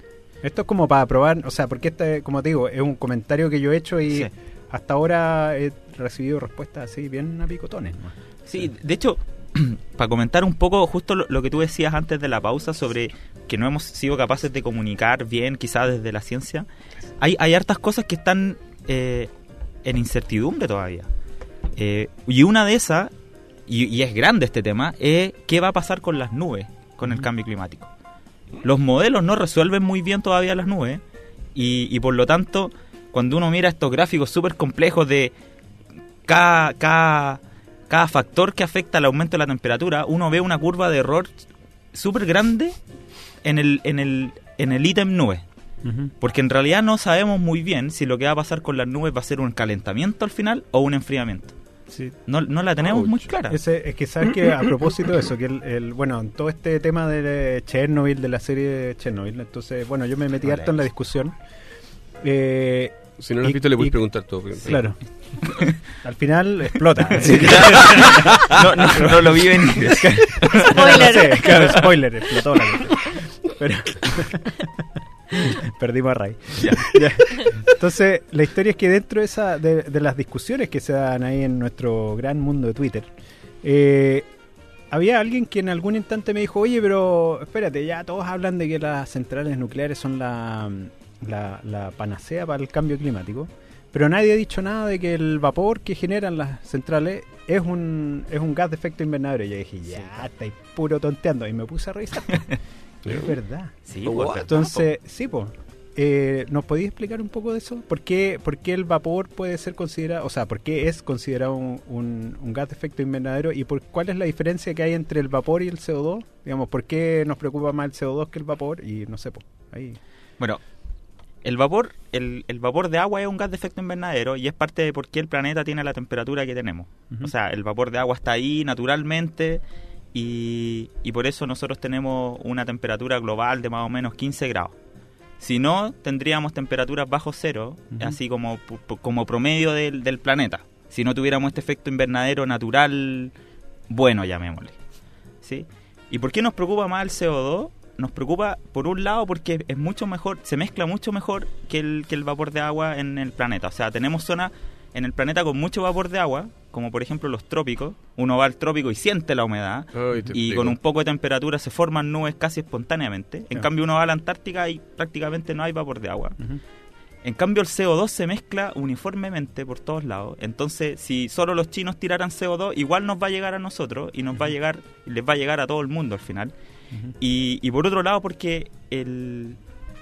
Esto es como para probar, o sea, porque este, como te digo, es un comentario que yo he hecho y Sí. hasta ahora he recibido respuestas así bien a picotones, ¿no? Sí, de hecho, para comentar un poco justo lo, lo que tú decías antes de la pausa sobre que no hemos sido capaces de comunicar bien, quizás desde la ciencia, hay, hay hartas cosas que están eh, en incertidumbre todavía. Eh, y una de esas, y, y es grande este tema, es qué va a pasar con las nubes, con el cambio climático. Los modelos no resuelven muy bien todavía las nubes y, y por lo tanto, cuando uno mira estos gráficos súper complejos de cada, cada, cada factor que afecta al aumento de la temperatura, uno ve una curva de error súper grande en el, en el, en el ítem nube. Uh-huh. Porque en realidad no sabemos muy bien si lo que va a pasar con las nubes va a ser un calentamiento al final o un enfriamiento. Sí. No, no la tenemos Ouch. muy clara. Ese, es que sabes que a propósito de eso, que el, el bueno, en todo este tema de Chernobyl, de la serie de Chernobyl, entonces, bueno, yo me metí Vale. harto en la discusión. Eh, Si no lo has y- visto, le y- puedes preguntar todo. pero- Claro. Al final explota. no, no, no lo vi venir. Spoiler. No sé, claro, spoiler, explotó la cosa. Pero perdimos a Ray. Ya. Entonces, la historia es que dentro de esa de, de las discusiones que se dan ahí en nuestro gran mundo de Twitter, eh, había alguien que en algún instante me dijo, oye, pero espérate, ya todos hablan de que las centrales nucleares son la, la, la panacea para el cambio climático, pero nadie ha dicho nada de que el vapor que generan las centrales es un, es un gas de efecto invernadero. Y yo dije, ya, estáis puro tonteando. Y me puse a revisar. Es verdad. Sí, Oh, pues, what? Entonces, sí, pues. Eh, ¿Nos podéis explicar un poco de eso? ¿Por qué, por qué el vapor puede ser considerado, o sea, por qué es considerado un, un, un gas de efecto invernadero y por cuál es la diferencia que hay entre el vapor y el C O dos? Digamos, ¿por qué nos preocupa más el C O dos que el vapor? Y no sé, pues, ahí. Bueno, el vapor, el, el vapor de agua es un gas de efecto invernadero y es parte de por qué el planeta tiene la temperatura que tenemos. Ujú. O sea, el vapor de agua está ahí naturalmente y, y por eso nosotros tenemos una temperatura global de más o menos quince grados. Si no, tendríamos temperaturas bajo cero, Ujú. así como, pu- como promedio del, del planeta. Si no tuviéramos este efecto invernadero natural, bueno, llamémosle. ¿Sí? ¿Y por qué nos preocupa más el C O dos? Nos preocupa, por un lado, porque es mucho mejor, se mezcla mucho mejor que el, que el vapor de agua en el planeta. O sea, tenemos zonas en el planeta con mucho vapor de agua, como por ejemplo los trópicos. Uno va al trópico y siente la humedad. Ay, te Y explico. con un poco de temperatura se forman nubes casi espontáneamente. En Claro. cambio uno va a la Antártica y prácticamente no hay vapor de agua. Ujú. En cambio el C O dos se mezcla uniformemente por todos lados. Entonces si solo los chinos tiraran C O dos, igual nos va a llegar a nosotros y nos va a llegar, les va a llegar a todo el mundo al final. Ujú. Y, y por otro lado porque el,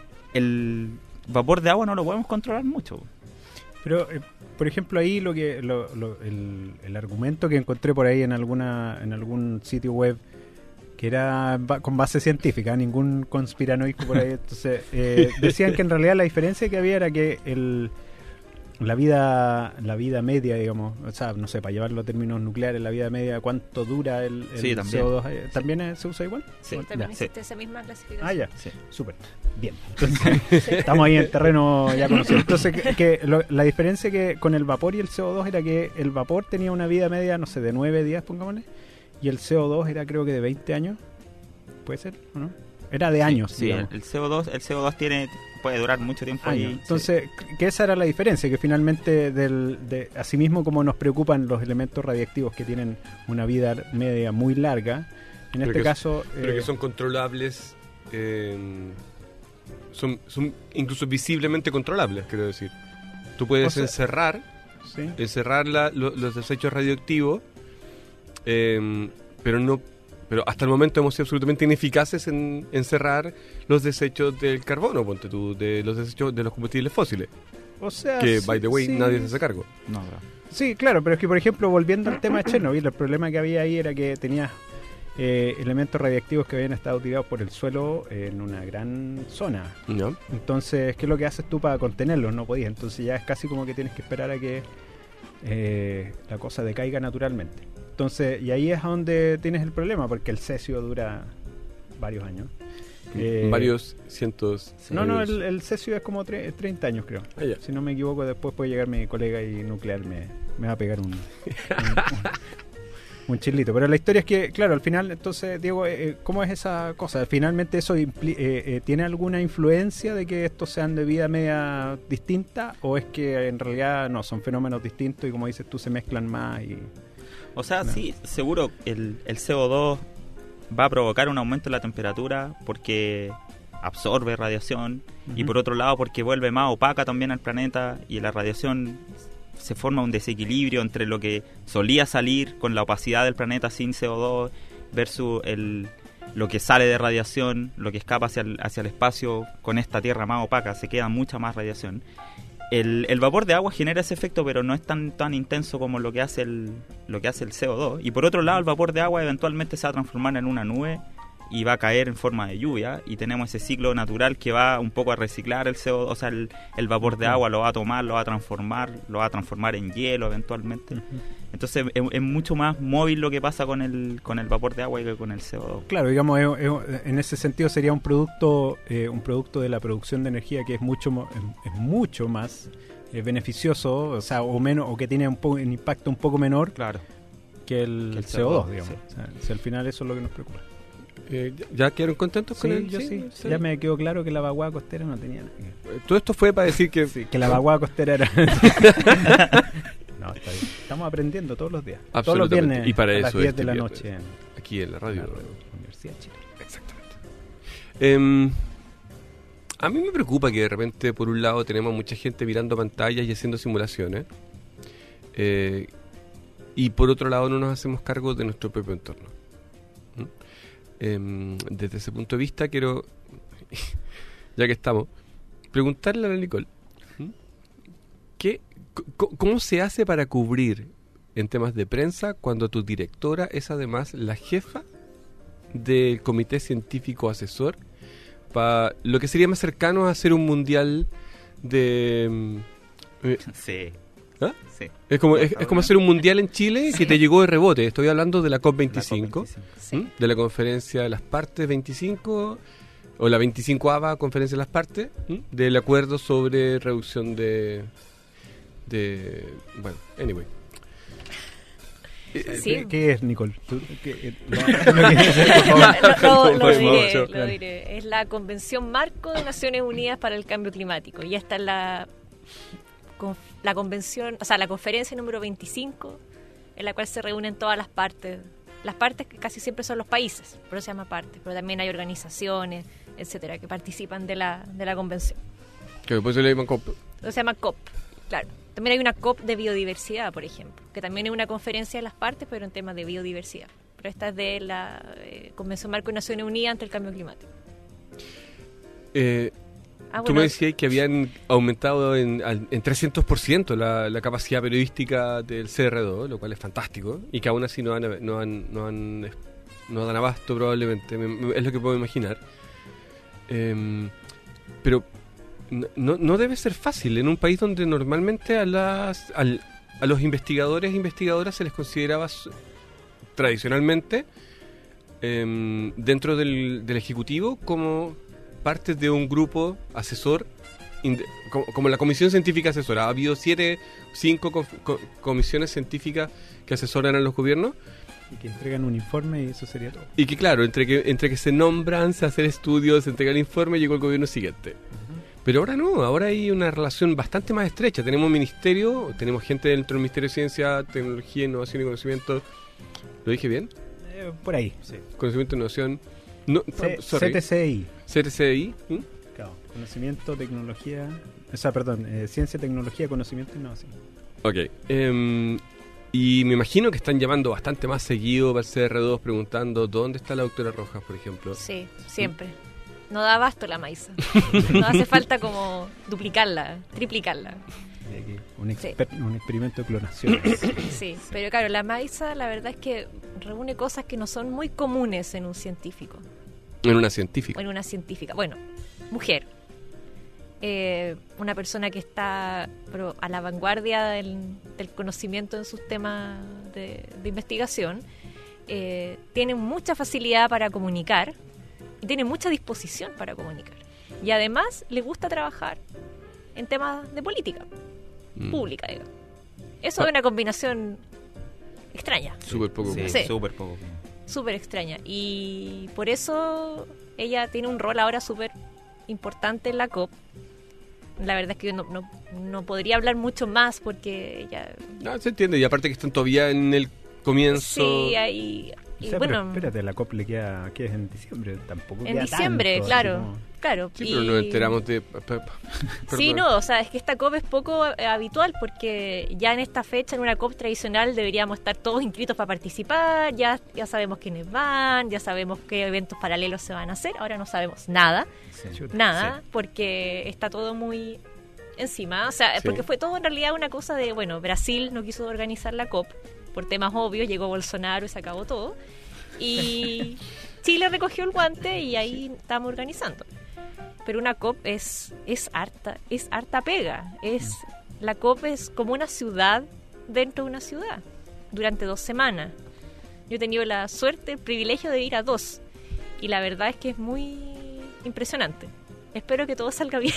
el vapor de agua no lo podemos controlar mucho. Pero, eh, por ejemplo, ahí lo que lo, lo- el, el argumento que encontré por ahí en alguna en algún sitio web que era ba- con base científica, ningún conspiranoico por ahí, entonces eh, decían que en realidad la diferencia que había era que el la vida la vida media, digamos, o sea, no sé, para llevarlo a términos nucleares, la vida media, ¿cuánto dura el, el Sí, también. C O dos? eh, ¿También eh, se usa igual? Sí. Ya. También Sí. existe esa misma clasificación. Ah, ya. Sí. Súper. Bien. Entonces, estamos ahí en terreno ya conocido. Entonces, que, que lo- la diferencia que con el vapor y el C O dos era que el vapor tenía una vida media, no sé, de nueve días, pongámosle, y el C O dos era creo que de veinte años. ¿Puede ser o no? Era de años, Sí, digamos. el C O dos, el C O dos tiene, puede durar mucho tiempo. Años. y- Entonces, que esa era la diferencia, que finalmente, del, de, asimismo como nos preocupan los elementos radiactivos que tienen una vida media muy larga, en Pero este que- caso... Pero eh, que son controlables, eh, son, son incluso visiblemente controlables, quiero decir. Tú puedes O sea- encerrar, sí. encerrar la- lo- los desechos radioactivos, eh, pero no, pero hasta el momento hemos sido absolutamente ineficaces en encerrar los desechos del carbono, ponte tú, de los desechos de los combustibles fósiles, O sea, que sí, by the way sí. nadie se hace cargo. No, bro. Sí, claro, pero es que, por ejemplo, volviendo al tema de Chernobyl, el problema que había ahí era que tenías eh, elementos radiactivos que habían estado tirados por el suelo en una gran zona. ¿No? Entonces, ¿qué es lo que haces tú para contenerlos? No podías. Entonces ya es casi como que tienes que esperar a que eh, la cosa decaiga naturalmente. Entonces, y ahí es a donde tienes el problema, porque el cesio dura varios años. Eh, Varios cientos. No, no, varios- el, el cesio es como tre- treinta años, creo. Ah, ya. Si no me equivoco, después puede llegar mi colega y nuclear me, me va a pegar un, un- un chilito. Pero la historia es que, claro, al final, entonces, Diego, eh, ¿cómo es esa cosa? ¿Finalmente eso impli- eh, eh, tiene alguna influencia de que estos sean de vida media distinta? ¿O es que en realidad no, son fenómenos distintos y como dices tú, se mezclan más? Y O sea, no. sí, seguro el, el C O dos va a provocar un aumento en la temperatura porque absorbe radiación uh-huh. y por otro lado porque vuelve más opaca también al planeta y la radiación se forma un desequilibrio entre lo que solía salir con la opacidad del planeta sin C O dos versus el, lo que sale de radiación, lo que escapa hacia el, hacia el espacio con esta Tierra más opaca, se queda mucha más radiación. El, el vapor de agua genera ese efecto, pero no es tan tan intenso como lo que hace el lo que hace el C O dos. Y por otro lado, el vapor de agua eventualmente se va a transformar en una nube y va a caer en forma de lluvia. Y tenemos ese ciclo natural que va un poco a reciclar el C O dos. O sea, el, el vapor de agua lo va a tomar, lo va a transformar, lo va a transformar en hielo eventualmente. Entonces es, es mucho más móvil lo que pasa con el con el vapor de agua que con el C O dos. Claro, digamos, es, es, en ese sentido sería un producto eh, un producto de la producción de energía que es mucho mo- es, es mucho más eh, beneficioso, o sea, o menos o que tiene un, poco, un impacto un poco menor Claro. que el, Que el C O dos, C O dos, digamos. sí. O sea, si al final eso es lo que nos preocupa. Eh, ¿Ya quedaron contentos con Sí, él? yo sí, ya me quedó claro que la vaguada costera no tenía nada que ver. Todo esto fue para decir que... Sí, que la vaguada costera era... No, está bien. Estamos aprendiendo todos los días. Todos los Absolutamente. viernes Y para a eso las diez este de la viernes. noche en Aquí en la radio. la radio Universidad de Chile. Exactamente. Eh, a mí me preocupa que de repente, por un lado, tenemos mucha gente mirando pantallas y haciendo simulaciones. Eh, y por otro lado, no nos hacemos cargo de nuestro propio entorno. ¿Mm? Eh, desde ese punto de vista, quiero, ya que estamos, preguntarle a la Nicole, ¿Mm? ¿qué, c- ¿cómo se hace para cubrir en temas de prensa cuando tu directora es además la jefa del comité científico asesor para lo que sería más cercano a hacer un mundial de... mm, eh, Sí. ¿Ah? Sí. Es como, es, es como hacer un mundial en Chile que te llegó de rebote. Estoy hablando de la COP veinticinco, La COP veinticinco. Sí. ¿m? De la conferencia de las partes veinticinco, o la veinticincoava conferencia de las partes, ¿m? Del acuerdo sobre reducción de... de bueno, anyway. Sí. ¿Qué, qué es, Nicole? ¿Tú, qué, eh, lo- lo que dices, por favor? Lo, lo- lo Por diré, favor. lo diré. Es la Convención Marco de Naciones Unidas para el Cambio Climático. Y esta es la, conf- la convención, o sea, la conferencia número veinticinco, en la cual se reúnen todas las partes. Las partes que casi siempre son los países, por eso se llama partes, pero también hay organizaciones, etcétera, que participan de la, de la convención. Que después se le llaman COP. Eso se llama COP, claro. También hay una COP de biodiversidad, por ejemplo, que también es una conferencia de las partes, pero en temas de biodiversidad. Pero esta es de la eh, Convención Marco de Naciones Unidas ante el Cambio Climático. Eh, Ah, Tú bueno, me decías que habían aumentado en, al- en trescientos por ciento la, la capacidad periodística del C R dos, lo cual es fantástico, y que aún así no han, no han, no han, no dan abasto probablemente, me- me- es lo que puedo imaginar. Em, pero no, no no debe ser fácil en un país donde normalmente a las al- a los investigadores e investigadoras se les consideraba s- tradicionalmente em, dentro del, del ejecutivo como parte de un grupo asesor, inde- como, como la Comisión Científica Asesora. Ha habido siete, cinco co- co- comisiones científicas que asesoran a los gobiernos, Y que entregan un informe y eso sería todo. y que claro, entre que entre que se nombran, se hacen estudios, se entrega el informe, llegó el gobierno siguiente. Pero ahora no, ahora hay una relación bastante más estrecha. Tenemos un ministerio, tenemos gente dentro del Ministerio de Ciencia, Tecnología, Innovación y Conocimiento. ¿Lo dije bien? Eh, por ahí, sí. Conocimiento e Innovación. No, C- sorry. C T C I. C T C I. ¿m? Claro. Conocimiento, tecnología... O sea, perdón, eh, ciencia, tecnología, conocimiento y innovación. Ok. em, y me imagino que están llamando bastante más seguido para el C R dos preguntando ¿dónde está la doctora Rojas, por ejemplo? sí, siempre. No da abasto la maíz. No hace falta como duplicarla, triplicarla. De aquí, Un, Sí. exper- un experimento de clonación. Sí, pero claro, la maíza la verdad es que reúne cosas que no son muy comunes en un científico En una o científica. en una científica. Bueno, mujer, eh, una persona que está pero a la vanguardia del, del conocimiento en sus temas de, de investigación, eh, tiene mucha facilidad para comunicar y tiene mucha disposición para comunicar. Y además le gusta trabajar en temas de política Mm. pública, digamos. Eso es una combinación extraña. Súper poco. Sí, Sí. súper poco. Súper extraña. Y por eso ella tiene un rol ahora súper importante en la COP. La verdad es que yo no, no, no podría hablar mucho más porque ella... No, se entiende. Y aparte que están todavía en el comienzo. Sí, hay... O y sea, bueno, pero espérate, la COP le queda, que es en diciembre, tampoco en queda diciembre, tanto, claro. así como- Claro. Sí, y- pero nos enteramos de... Sí, no, o sea, es que esta COP es poco eh, habitual porque ya en esta fecha, en una COP tradicional, deberíamos estar todos inscritos para participar, ya, ya sabemos quiénes van, ya sabemos qué eventos paralelos se van a hacer, ahora no sabemos nada, Chuta. nada, porque está todo muy encima, o sea, Sí. porque fue todo en realidad una cosa de, bueno, Brasil no quiso organizar la COP por temas obvios, llegó Bolsonaro y se acabó todo, y Chile recogió el guante y ahí estamos organizando. Pero una COP es es harta, es harta pega. Es la COP es como una ciudad dentro de una ciudad durante dos semanas. Yo he tenido la suerte, el privilegio de ir a dos y la verdad es que es muy impresionante. Espero que todo salga bien.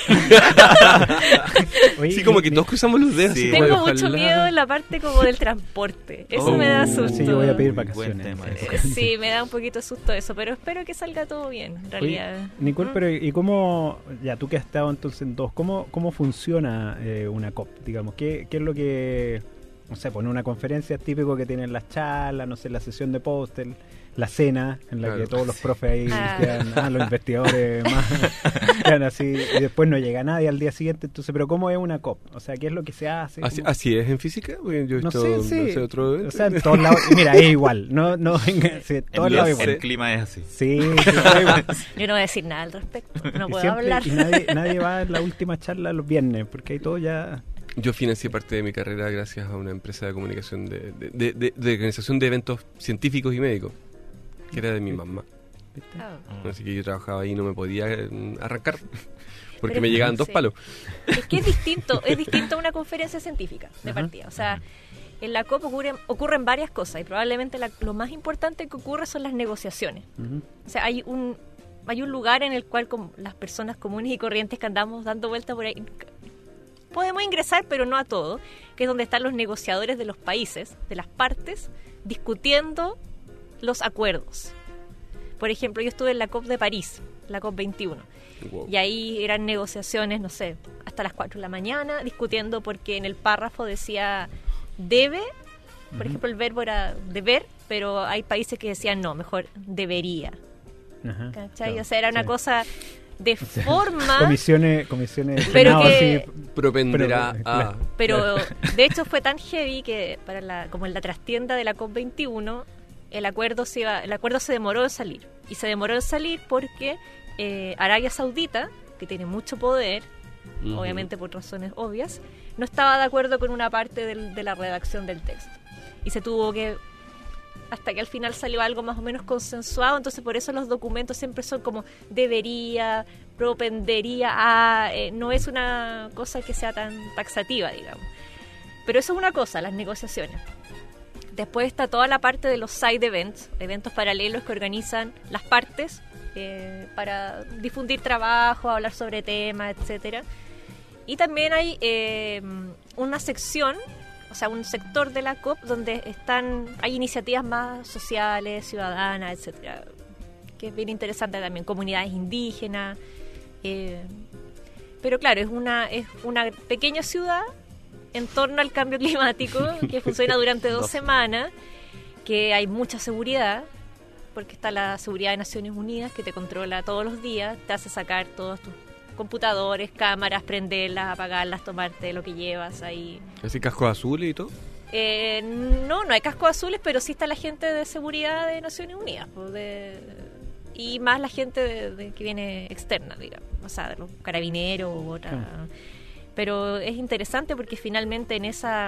Oye, Sí, como y- que todos cruzamos los dedos. Sí. así como Tengo de mucho ojalá. miedo en la parte como del transporte. Eso Oh, me da susto. Sí, yo voy a pedir Buen vacaciones. tema Sí. ese. Sí, me da un poquito de susto eso, pero espero que salga todo bien, en realidad. Oye, Nicole, ¿Mm? pero ¿y cómo, ya tú que has estado entonces en dos, cómo, cómo funciona eh, una COP? Digamos, ¿qué, ¿qué es lo que, no sé, pone una conferencia típico que tienen las charlas, no sé, la sesión de póster, la cena, en la Claro. que todos los profes ahí Ah. quedan, ah, los investigadores más, quedan así, y después no llega nadie al día siguiente, entonces, pero ¿cómo es una COP? O sea, ¿qué es lo que se hace? Así, ¿Cómo- así es en física. Porque yo he no visto, sé, sí. no sé, otro evento. O sea, en todos lados, mira, es igual, no, no, venga, sí, en todos El, lados el igual. clima es así. Sí, sí, todo igual. Yo no voy a decir nada al respecto, no Y puedo siempre- hablar. Y nadie, nadie va a la última charla los viernes, porque ahí todo ya... Yo financié parte de mi carrera gracias a una empresa de comunicación de, de, de, de- de organización de eventos científicos y médicos, que era de mi mamá. ¿viste? Ah. Así que yo trabajaba ahí y no me podía eh, arrancar porque Pero me es- llegaban dos sí. palos. Es que es distinto, es distinto a una conferencia científica de Ajá. partida. O sea, en la COP ocurren, ocurren varias cosas y probablemente la- lo más importante que ocurre son las negociaciones. Ujú. O sea, hay un hay un lugar en el cual como las personas comunes y corrientes que andamos dando vuelta por ahí podemos ingresar, pero no a todo, que es donde están los negociadores de los países, de las partes, discutiendo los acuerdos. Por ejemplo, yo estuve en la COP de París, la COP veintiuno. Wow. Y ahí eran negociaciones, no sé, hasta las cuatro de la mañana, discutiendo porque en el párrafo decía debe, por ejemplo, el verbo era deber, pero hay países que decían no, mejor debería. Ajá, ¿Cachai? claro, O sea, era una sí. cosa de forma, Comisiones, comisiones... Pero no, que- sí, Propenderá Pero, a... claro. pero de hecho fue tan heavy que para la, como en la trastienda de la COP veintiuno, el acuerdo se iba, el acuerdo se demoró en salir. Y se demoró en salir porque eh, Arabia Saudita, que tiene mucho poder, Ujú. obviamente por razones obvias, no estaba de acuerdo con una parte del- de la redacción del texto. Y se tuvo que, hasta que al final salió algo más o menos consensuado, entonces por eso los documentos siempre son como debería, propendería a, eh, no es una cosa que sea tan taxativa, digamos. Pero eso es una cosa, las negociaciones. Después está toda la parte de los side events, eventos paralelos que organizan las partes eh, para difundir trabajo, hablar sobre temas, etcétera. Y también hay eh, una sección, o sea, un sector de la COP donde están hay iniciativas más sociales, ciudadanas, etcétera, que es bien interesante también, comunidades indígenas. Eh, pero claro, es una es una pequeña ciudad en torno al cambio climático que funciona durante dos Dos. semanas, que hay mucha seguridad, porque está la seguridad de Naciones Unidas que te controla todos los días, te hace sacar todos tus computadores, cámaras, prenderlas, apagarlas, tomarte lo que llevas ahí. Así cascos azules y todo. Eh, no, no hay cascos azules, pero sí está la gente de seguridad de Naciones Unidas, pues, de, y más la gente de, de que viene externa, digamos, o sea, de los carabineros u otra. Claro. Pero es interesante porque finalmente en esa,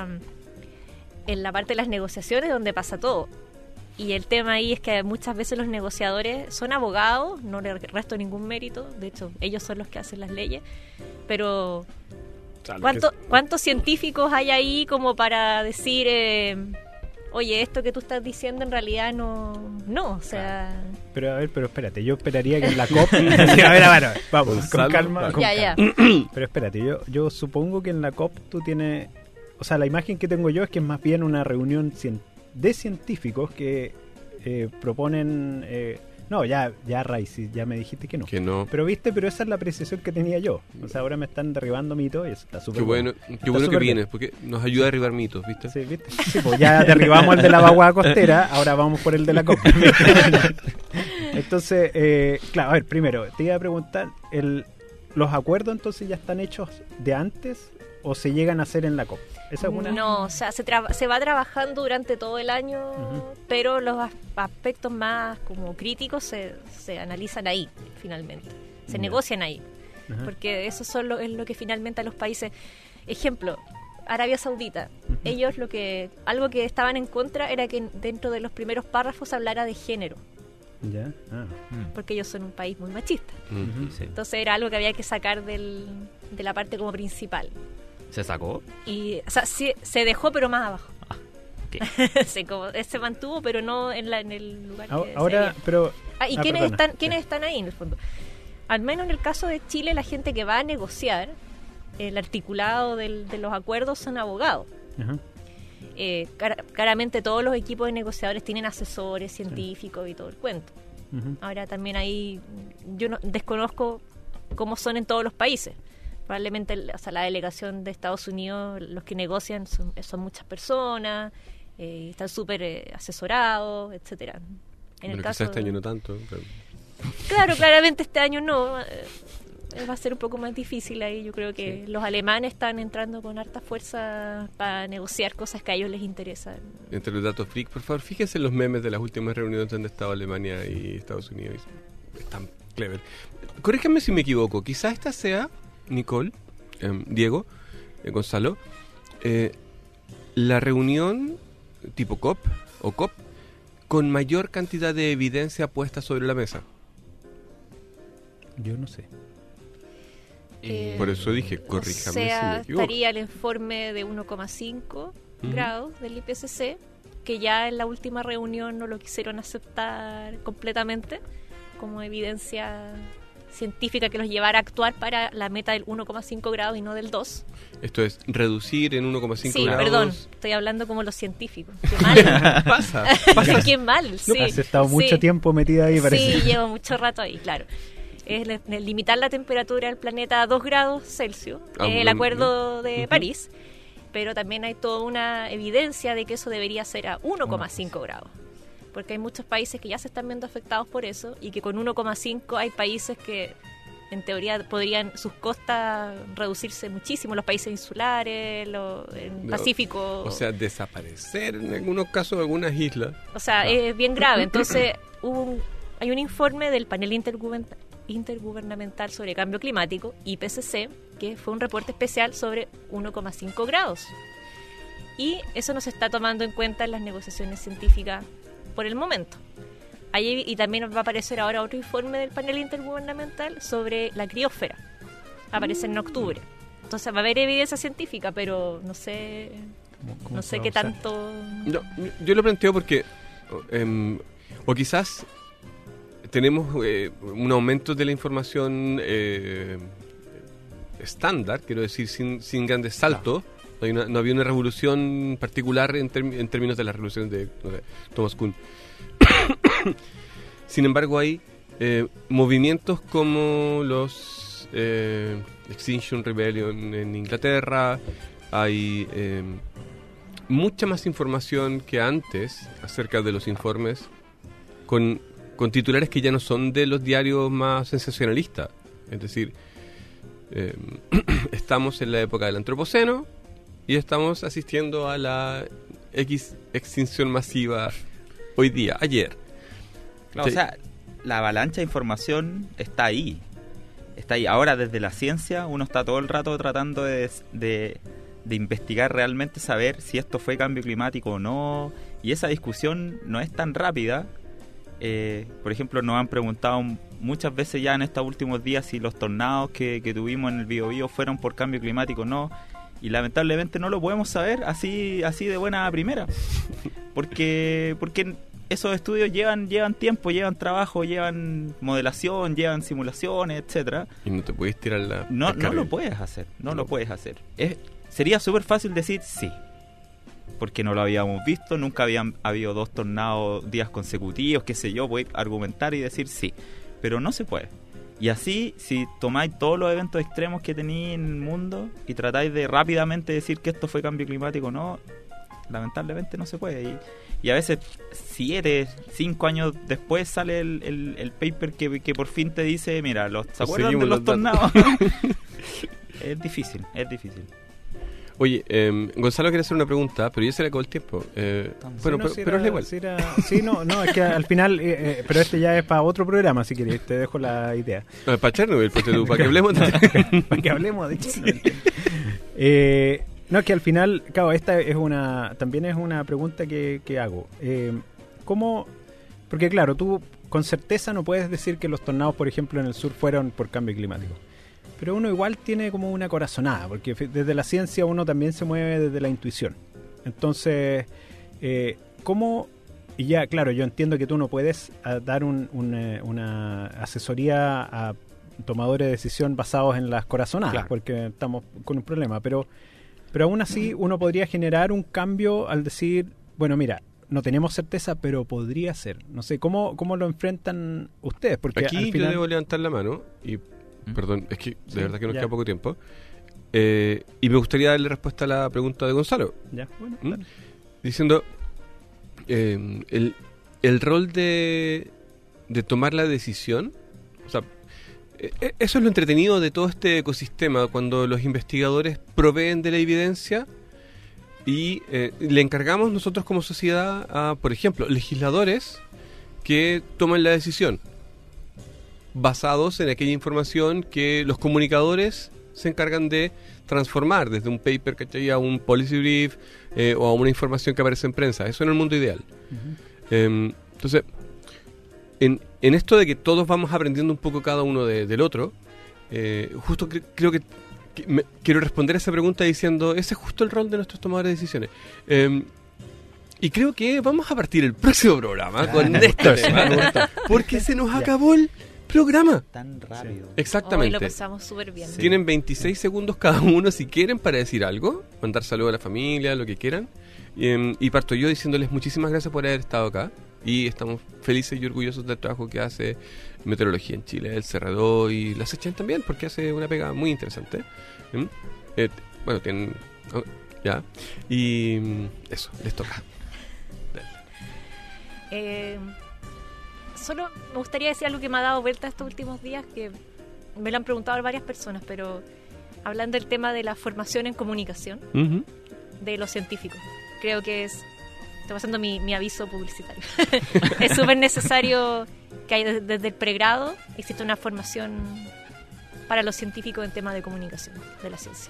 en la parte de las negociaciones donde pasa todo. Y el tema ahí es que muchas veces los negociadores son abogados, no le resto ningún mérito, de hecho ellos son los que hacen las leyes, pero ¿cuánto, ¿cuántos científicos hay ahí como para decir, eh, oye, esto que tú estás diciendo en realidad no, no, o sea... Pero a ver, pero espérate, yo esperaría que en la COP... Sí, a ver, a ver, a ver, vamos, Gonzalo, con calma. Con Ya, ya. calma. Pero espérate, yo, yo supongo que en la COP tú tienes... O sea, la imagen que tengo yo es que es más bien una reunión cien- de científicos que eh, proponen... Eh, no, ya, ya Raiz, ya me dijiste que no. Que no. Pero viste, pero esa es la apreciación que tenía yo. O sea, ahora me están derribando mitos y eso está súper Qué bueno, Está qué bueno que súper bien. vienes, porque nos ayuda a derribar mitos, ¿viste? Sí, ¿viste? Sí, pues ya derribamos el de la vaguada costera, ahora vamos por el de la copa. Entonces, eh, claro, a ver, primero, te iba a preguntar, el, ¿los acuerdos entonces ya están hechos de antes o se llegan a hacer en la COP? ¿Esa es una? No, o sea, se, tra- se va trabajando durante todo el año, Ujú. pero los as- aspectos más como críticos se, se analizan ahí, finalmente. Se Ya. negocian ahí, Ajá. porque eso son lo- es lo que finalmente a los países... Ejemplo, Arabia Saudita. Ujú. Ellos lo que... Algo que estaban en contra era que dentro de los primeros párrafos hablara de género, Ya. Ah. Mm. porque ellos son un país muy machista. Mm. Ujú. Sí. Entonces era algo que había que sacar del, de la parte como principal. ¿Se sacó? Y, o sea, sí, se dejó, pero más abajo. Ok. se, como, se mantuvo, pero no en, la, en el lugar Ah, que ahora, se pero... Ah, ¿y ah, quiénes, perdona. están, quiénes están ahí en el fondo? Al menos en el caso de Chile, la gente que va a negociar el articulado del- de los acuerdos son abogados. Ajá. Eh, clar- claramente todos los equipos de negociadores tienen asesores científicos y todo el cuento. Ujú. Ahora también ahí yo no, desconozco cómo son en todos los países. Probablemente el- o sea, la delegación de Estados Unidos, los que negocian son, son muchas personas, eh, están súper eh, asesorados, etcétera. En Bueno, el quizás caso este de- año no tanto. Pero... Claro, claramente este año no. eh, va a ser un poco más difícil ahí. Yo creo que Sí. los alemanes están entrando con harta fuerza para negociar cosas que a ellos les interesan. Entre los datos freak, por favor, fíjense en los memes de las últimas reuniones donde han estado Alemania y Estados Unidos. Están clever. Corríjanme si me equivoco. Quizás esta sea, Nicole, eh, Diego, eh, Gonzalo, eh, la reunión tipo COP o COP con mayor cantidad de evidencia puesta sobre la mesa. Yo no sé. Eh, Por eso dije, O corríjame sea, si me equivoco. estaría el informe de uno coma cinco Ujú. grados del I P C C, que ya en la última reunión no lo quisieron aceptar completamente como evidencia científica que los llevara a actuar para la meta del uno coma cinco grados y no del dos. Esto es reducir en uno coma cinco Sí, grados. perdón, estoy hablando como los científicos. Qué mal. Pasa. Qué mal, sí. Has estado mucho Sí. tiempo metida ahí, parece. Sí, llevo mucho rato ahí, claro. Es le- le- limitar la temperatura del planeta a dos grados Celsius, Ah, es el no, acuerdo de Ujú. París, pero también hay toda una evidencia de que eso debería ser a uno coma cinco grados, porque hay muchos países que ya se están viendo afectados por eso y que con uno coma cinco hay países que en teoría podrían sus costas reducirse muchísimo, los países insulares, los, el No, Pacífico. O sea, desaparecer en algunos casos algunas islas. O sea, Ah. es bien grave. Entonces, hubo un- hay un informe del panel interguben- intergubernamental sobre cambio climático, I P C C, que fue un reporte especial sobre uno coma cinco grados. Y eso no se está tomando en cuenta en las negociaciones científicas por el momento. Ahí, y también va a aparecer ahora otro informe del panel intergubernamental sobre la criósfera. Aparece en octubre. Entonces va a haber evidencia científica, pero no sé, ¿Cómo- cómo no se sé va a qué usar? tanto... No, yo lo planteo porque, o, em, o quizás tenemos eh, un aumento de la información eh, estándar, quiero decir, sin, sin grandes saltos. No, hay una- no había una revolución particular en, term- en términos de la revolución de no sé, Thomas Kuhn. Sin embargo, hay eh, movimientos como los eh, Extinction Rebellion en Inglaterra, hay eh, mucha más información que antes acerca de los informes, con, con titulares que ya no son de los diarios más sensacionalistas. Es decir, eh, estamos en la época del Antropoceno y estamos asistiendo a la X extinción masiva hoy día, ayer. Claro, Sí. O sea, la avalancha de información está ahí. Está ahí. Ahora, desde la ciencia, uno está todo el rato tratando de, de, de investigar realmente, saber si esto fue cambio climático o no. Y esa discusión no es tan rápida. Eh, por ejemplo, nos han preguntado muchas veces ya en estos últimos días si los tornados que, que tuvimos en el Biobío fueron por cambio climático o no. Y lamentablemente no lo podemos saber así así de buena primera. Porque porque esos estudios llevan llevan tiempo, llevan trabajo, llevan modelación, llevan simulaciones, etcétera. Y no te puedes tirar la... No la no carga. lo puedes hacer, no, No. lo puedes hacer. Es, sería súper fácil decir sí. porque no lo habíamos visto, nunca habían habido dos tornados días consecutivos, qué sé yo, podéis argumentar y decir sí, pero no se puede. Y así, si tomáis todos los eventos extremos que tenéis en el mundo y tratáis de rápidamente decir que esto fue cambio climático, no, lamentablemente no se puede. Y, y a veces, siete, cinco años después sale el, el, el paper que, que por fin te dice, mira, los, ¿se acuerdan de los, los tornados? Es difícil, es difícil. Oye, eh, Gonzalo quiere hacer una pregunta, pero ya se le acabó el tiempo. Eh, bueno, sí, no, pero, si pero era, es igual. Si era, sí, no, no, es que al final, eh, eh, pero este ya es para otro programa, si quieres, te dejo la idea. No, para Chernobyl, pues, tú, para que hablemos de... para que hablemos de Chernobyl. eh, no, es que al final, claro, esta es una, también es una pregunta que, que hago. Eh, ¿Cómo? Porque claro, tú con certeza no puedes decir que los tornados, por ejemplo, en el sur fueron por cambio climático. Pero uno igual tiene como una corazonada, porque desde la ciencia uno también se mueve desde la intuición. Entonces, eh, ¿cómo? Y ya, claro, yo entiendo que tú no puedes a, dar un, un, eh, una asesoría a tomadores de decisión basados en las corazonadas, claro, porque estamos con un problema. Pero, pero aún así uno podría generar un cambio al decir, bueno, mira, no tenemos certeza, pero podría ser. No sé, ¿cómo, cómo lo enfrentan ustedes? Porque aquí al final... yo debo levantar la mano y... Perdón, es que de sí, verdad que nos ya. queda poco tiempo. Eh, y me gustaría darle respuesta a la pregunta de Gonzalo. Ya, bueno, ¿Mm? Diciendo, eh, el, el rol de, de tomar la decisión, o sea, eh, eso es lo entretenido de todo este ecosistema, cuando los investigadores proveen de la evidencia y eh, le encargamos nosotros como sociedad a, por ejemplo, legisladores que toman la decisión, basados en aquella información que los comunicadores se encargan de transformar desde un paper, ¿cachai?, a un policy brief eh, o a una información que aparece en prensa. Eso en el mundo ideal. Uh-huh. Eh, entonces, en, en esto de que todos vamos aprendiendo un poco cada uno de, del otro, eh, justo cre- creo que, que me, quiero responder a esa pregunta diciendo, ese es justo el rol de nuestros tomadores de decisiones. Eh, y creo que vamos a partir el próximo programa ah, con esto, porque se nos acabó el programa. Tan rápido. Sí. Exactamente. Hoy lo pasamos súper bien. Sí. Tienen veintiséis segundos cada uno si quieren para decir algo, mandar saludos a la familia, lo que quieran. Y, y parto yo diciéndoles muchísimas gracias por haber estado acá. Y estamos felices y orgullosos del trabajo que hace Meteorología en Chile, el Cerrado y la Sechen también, porque hace una pega muy interesante. ¿Mm? Eh, bueno, tienen... Oh, ya. Y eso, les toca. Eh... Solo me gustaría decir algo que me ha dado vuelta estos últimos días, que me lo han preguntado varias personas, pero hablando del tema de la formación en comunicación, uh-huh, de los científicos. Creo que es, estoy pasando mi, mi aviso publicitario, es súper necesario que hay desde, desde el pregrado existe una formación para los científicos en temas de comunicación, de la ciencia.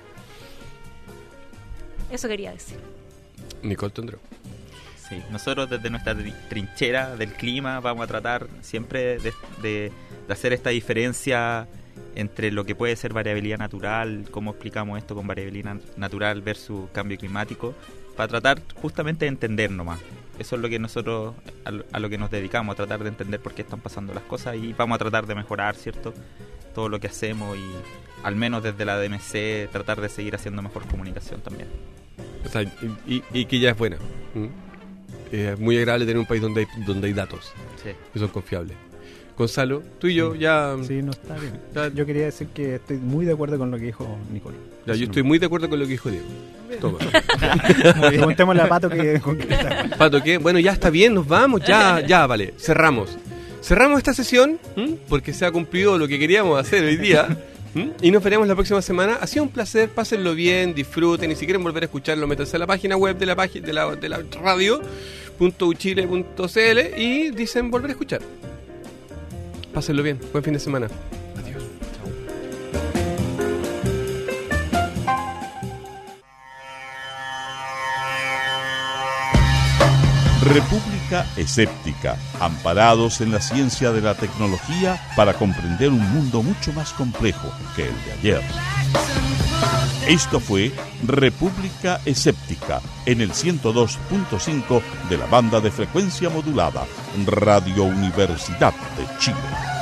Eso quería decir. Nicole Tondró. Sí, nosotros desde nuestra trinchera del clima vamos a tratar siempre de, de, de hacer esta diferencia entre lo que puede ser variabilidad natural, cómo explicamos esto con variabilidad natural versus cambio climático, para tratar justamente de entender nomás. Eso es lo que nosotros, a lo, a lo que nos dedicamos, a tratar de entender por qué están pasando las cosas, y vamos a tratar de mejorar, ¿cierto?, todo lo que hacemos, y al menos desde la D M C tratar de seguir haciendo mejor comunicación también. O sea, y, y, y que ya es buena. ¿Mm? Es eh, muy agradable tener un país donde hay, donde hay datos, sí, que son confiables. Gonzalo, tú y yo sí, ya... Sí, no está bien. Ya, yo quería decir que estoy muy de acuerdo con lo que dijo Nicole. Ya, yo estoy muy de acuerdo con lo que dijo Diego. Toma. Preguntémosle a Pato que... Pato, ¿qué? Bueno, ya está bien, nos vamos, ya, ya, vale, cerramos. Cerramos esta sesión, ¿m? porque se ha cumplido lo que queríamos hacer hoy día. ¿Mm? Y nos veremos la próxima semana. Ha sido un placer, pásenlo bien, disfruten, y si quieren volver a escucharlo, métanse a la página web de la página de la, de la radio punto u chile punto c l y dicen volver a escuchar. Pásenlo bien, buen fin de semana. Adiós. Chao. República Escéptica, amparados en la ciencia de la tecnología para comprender un mundo mucho más complejo que el de ayer. Esto fue República Escéptica en el ciento dos punto cinco de la banda de frecuencia modulada, Radio Universidad de Chile.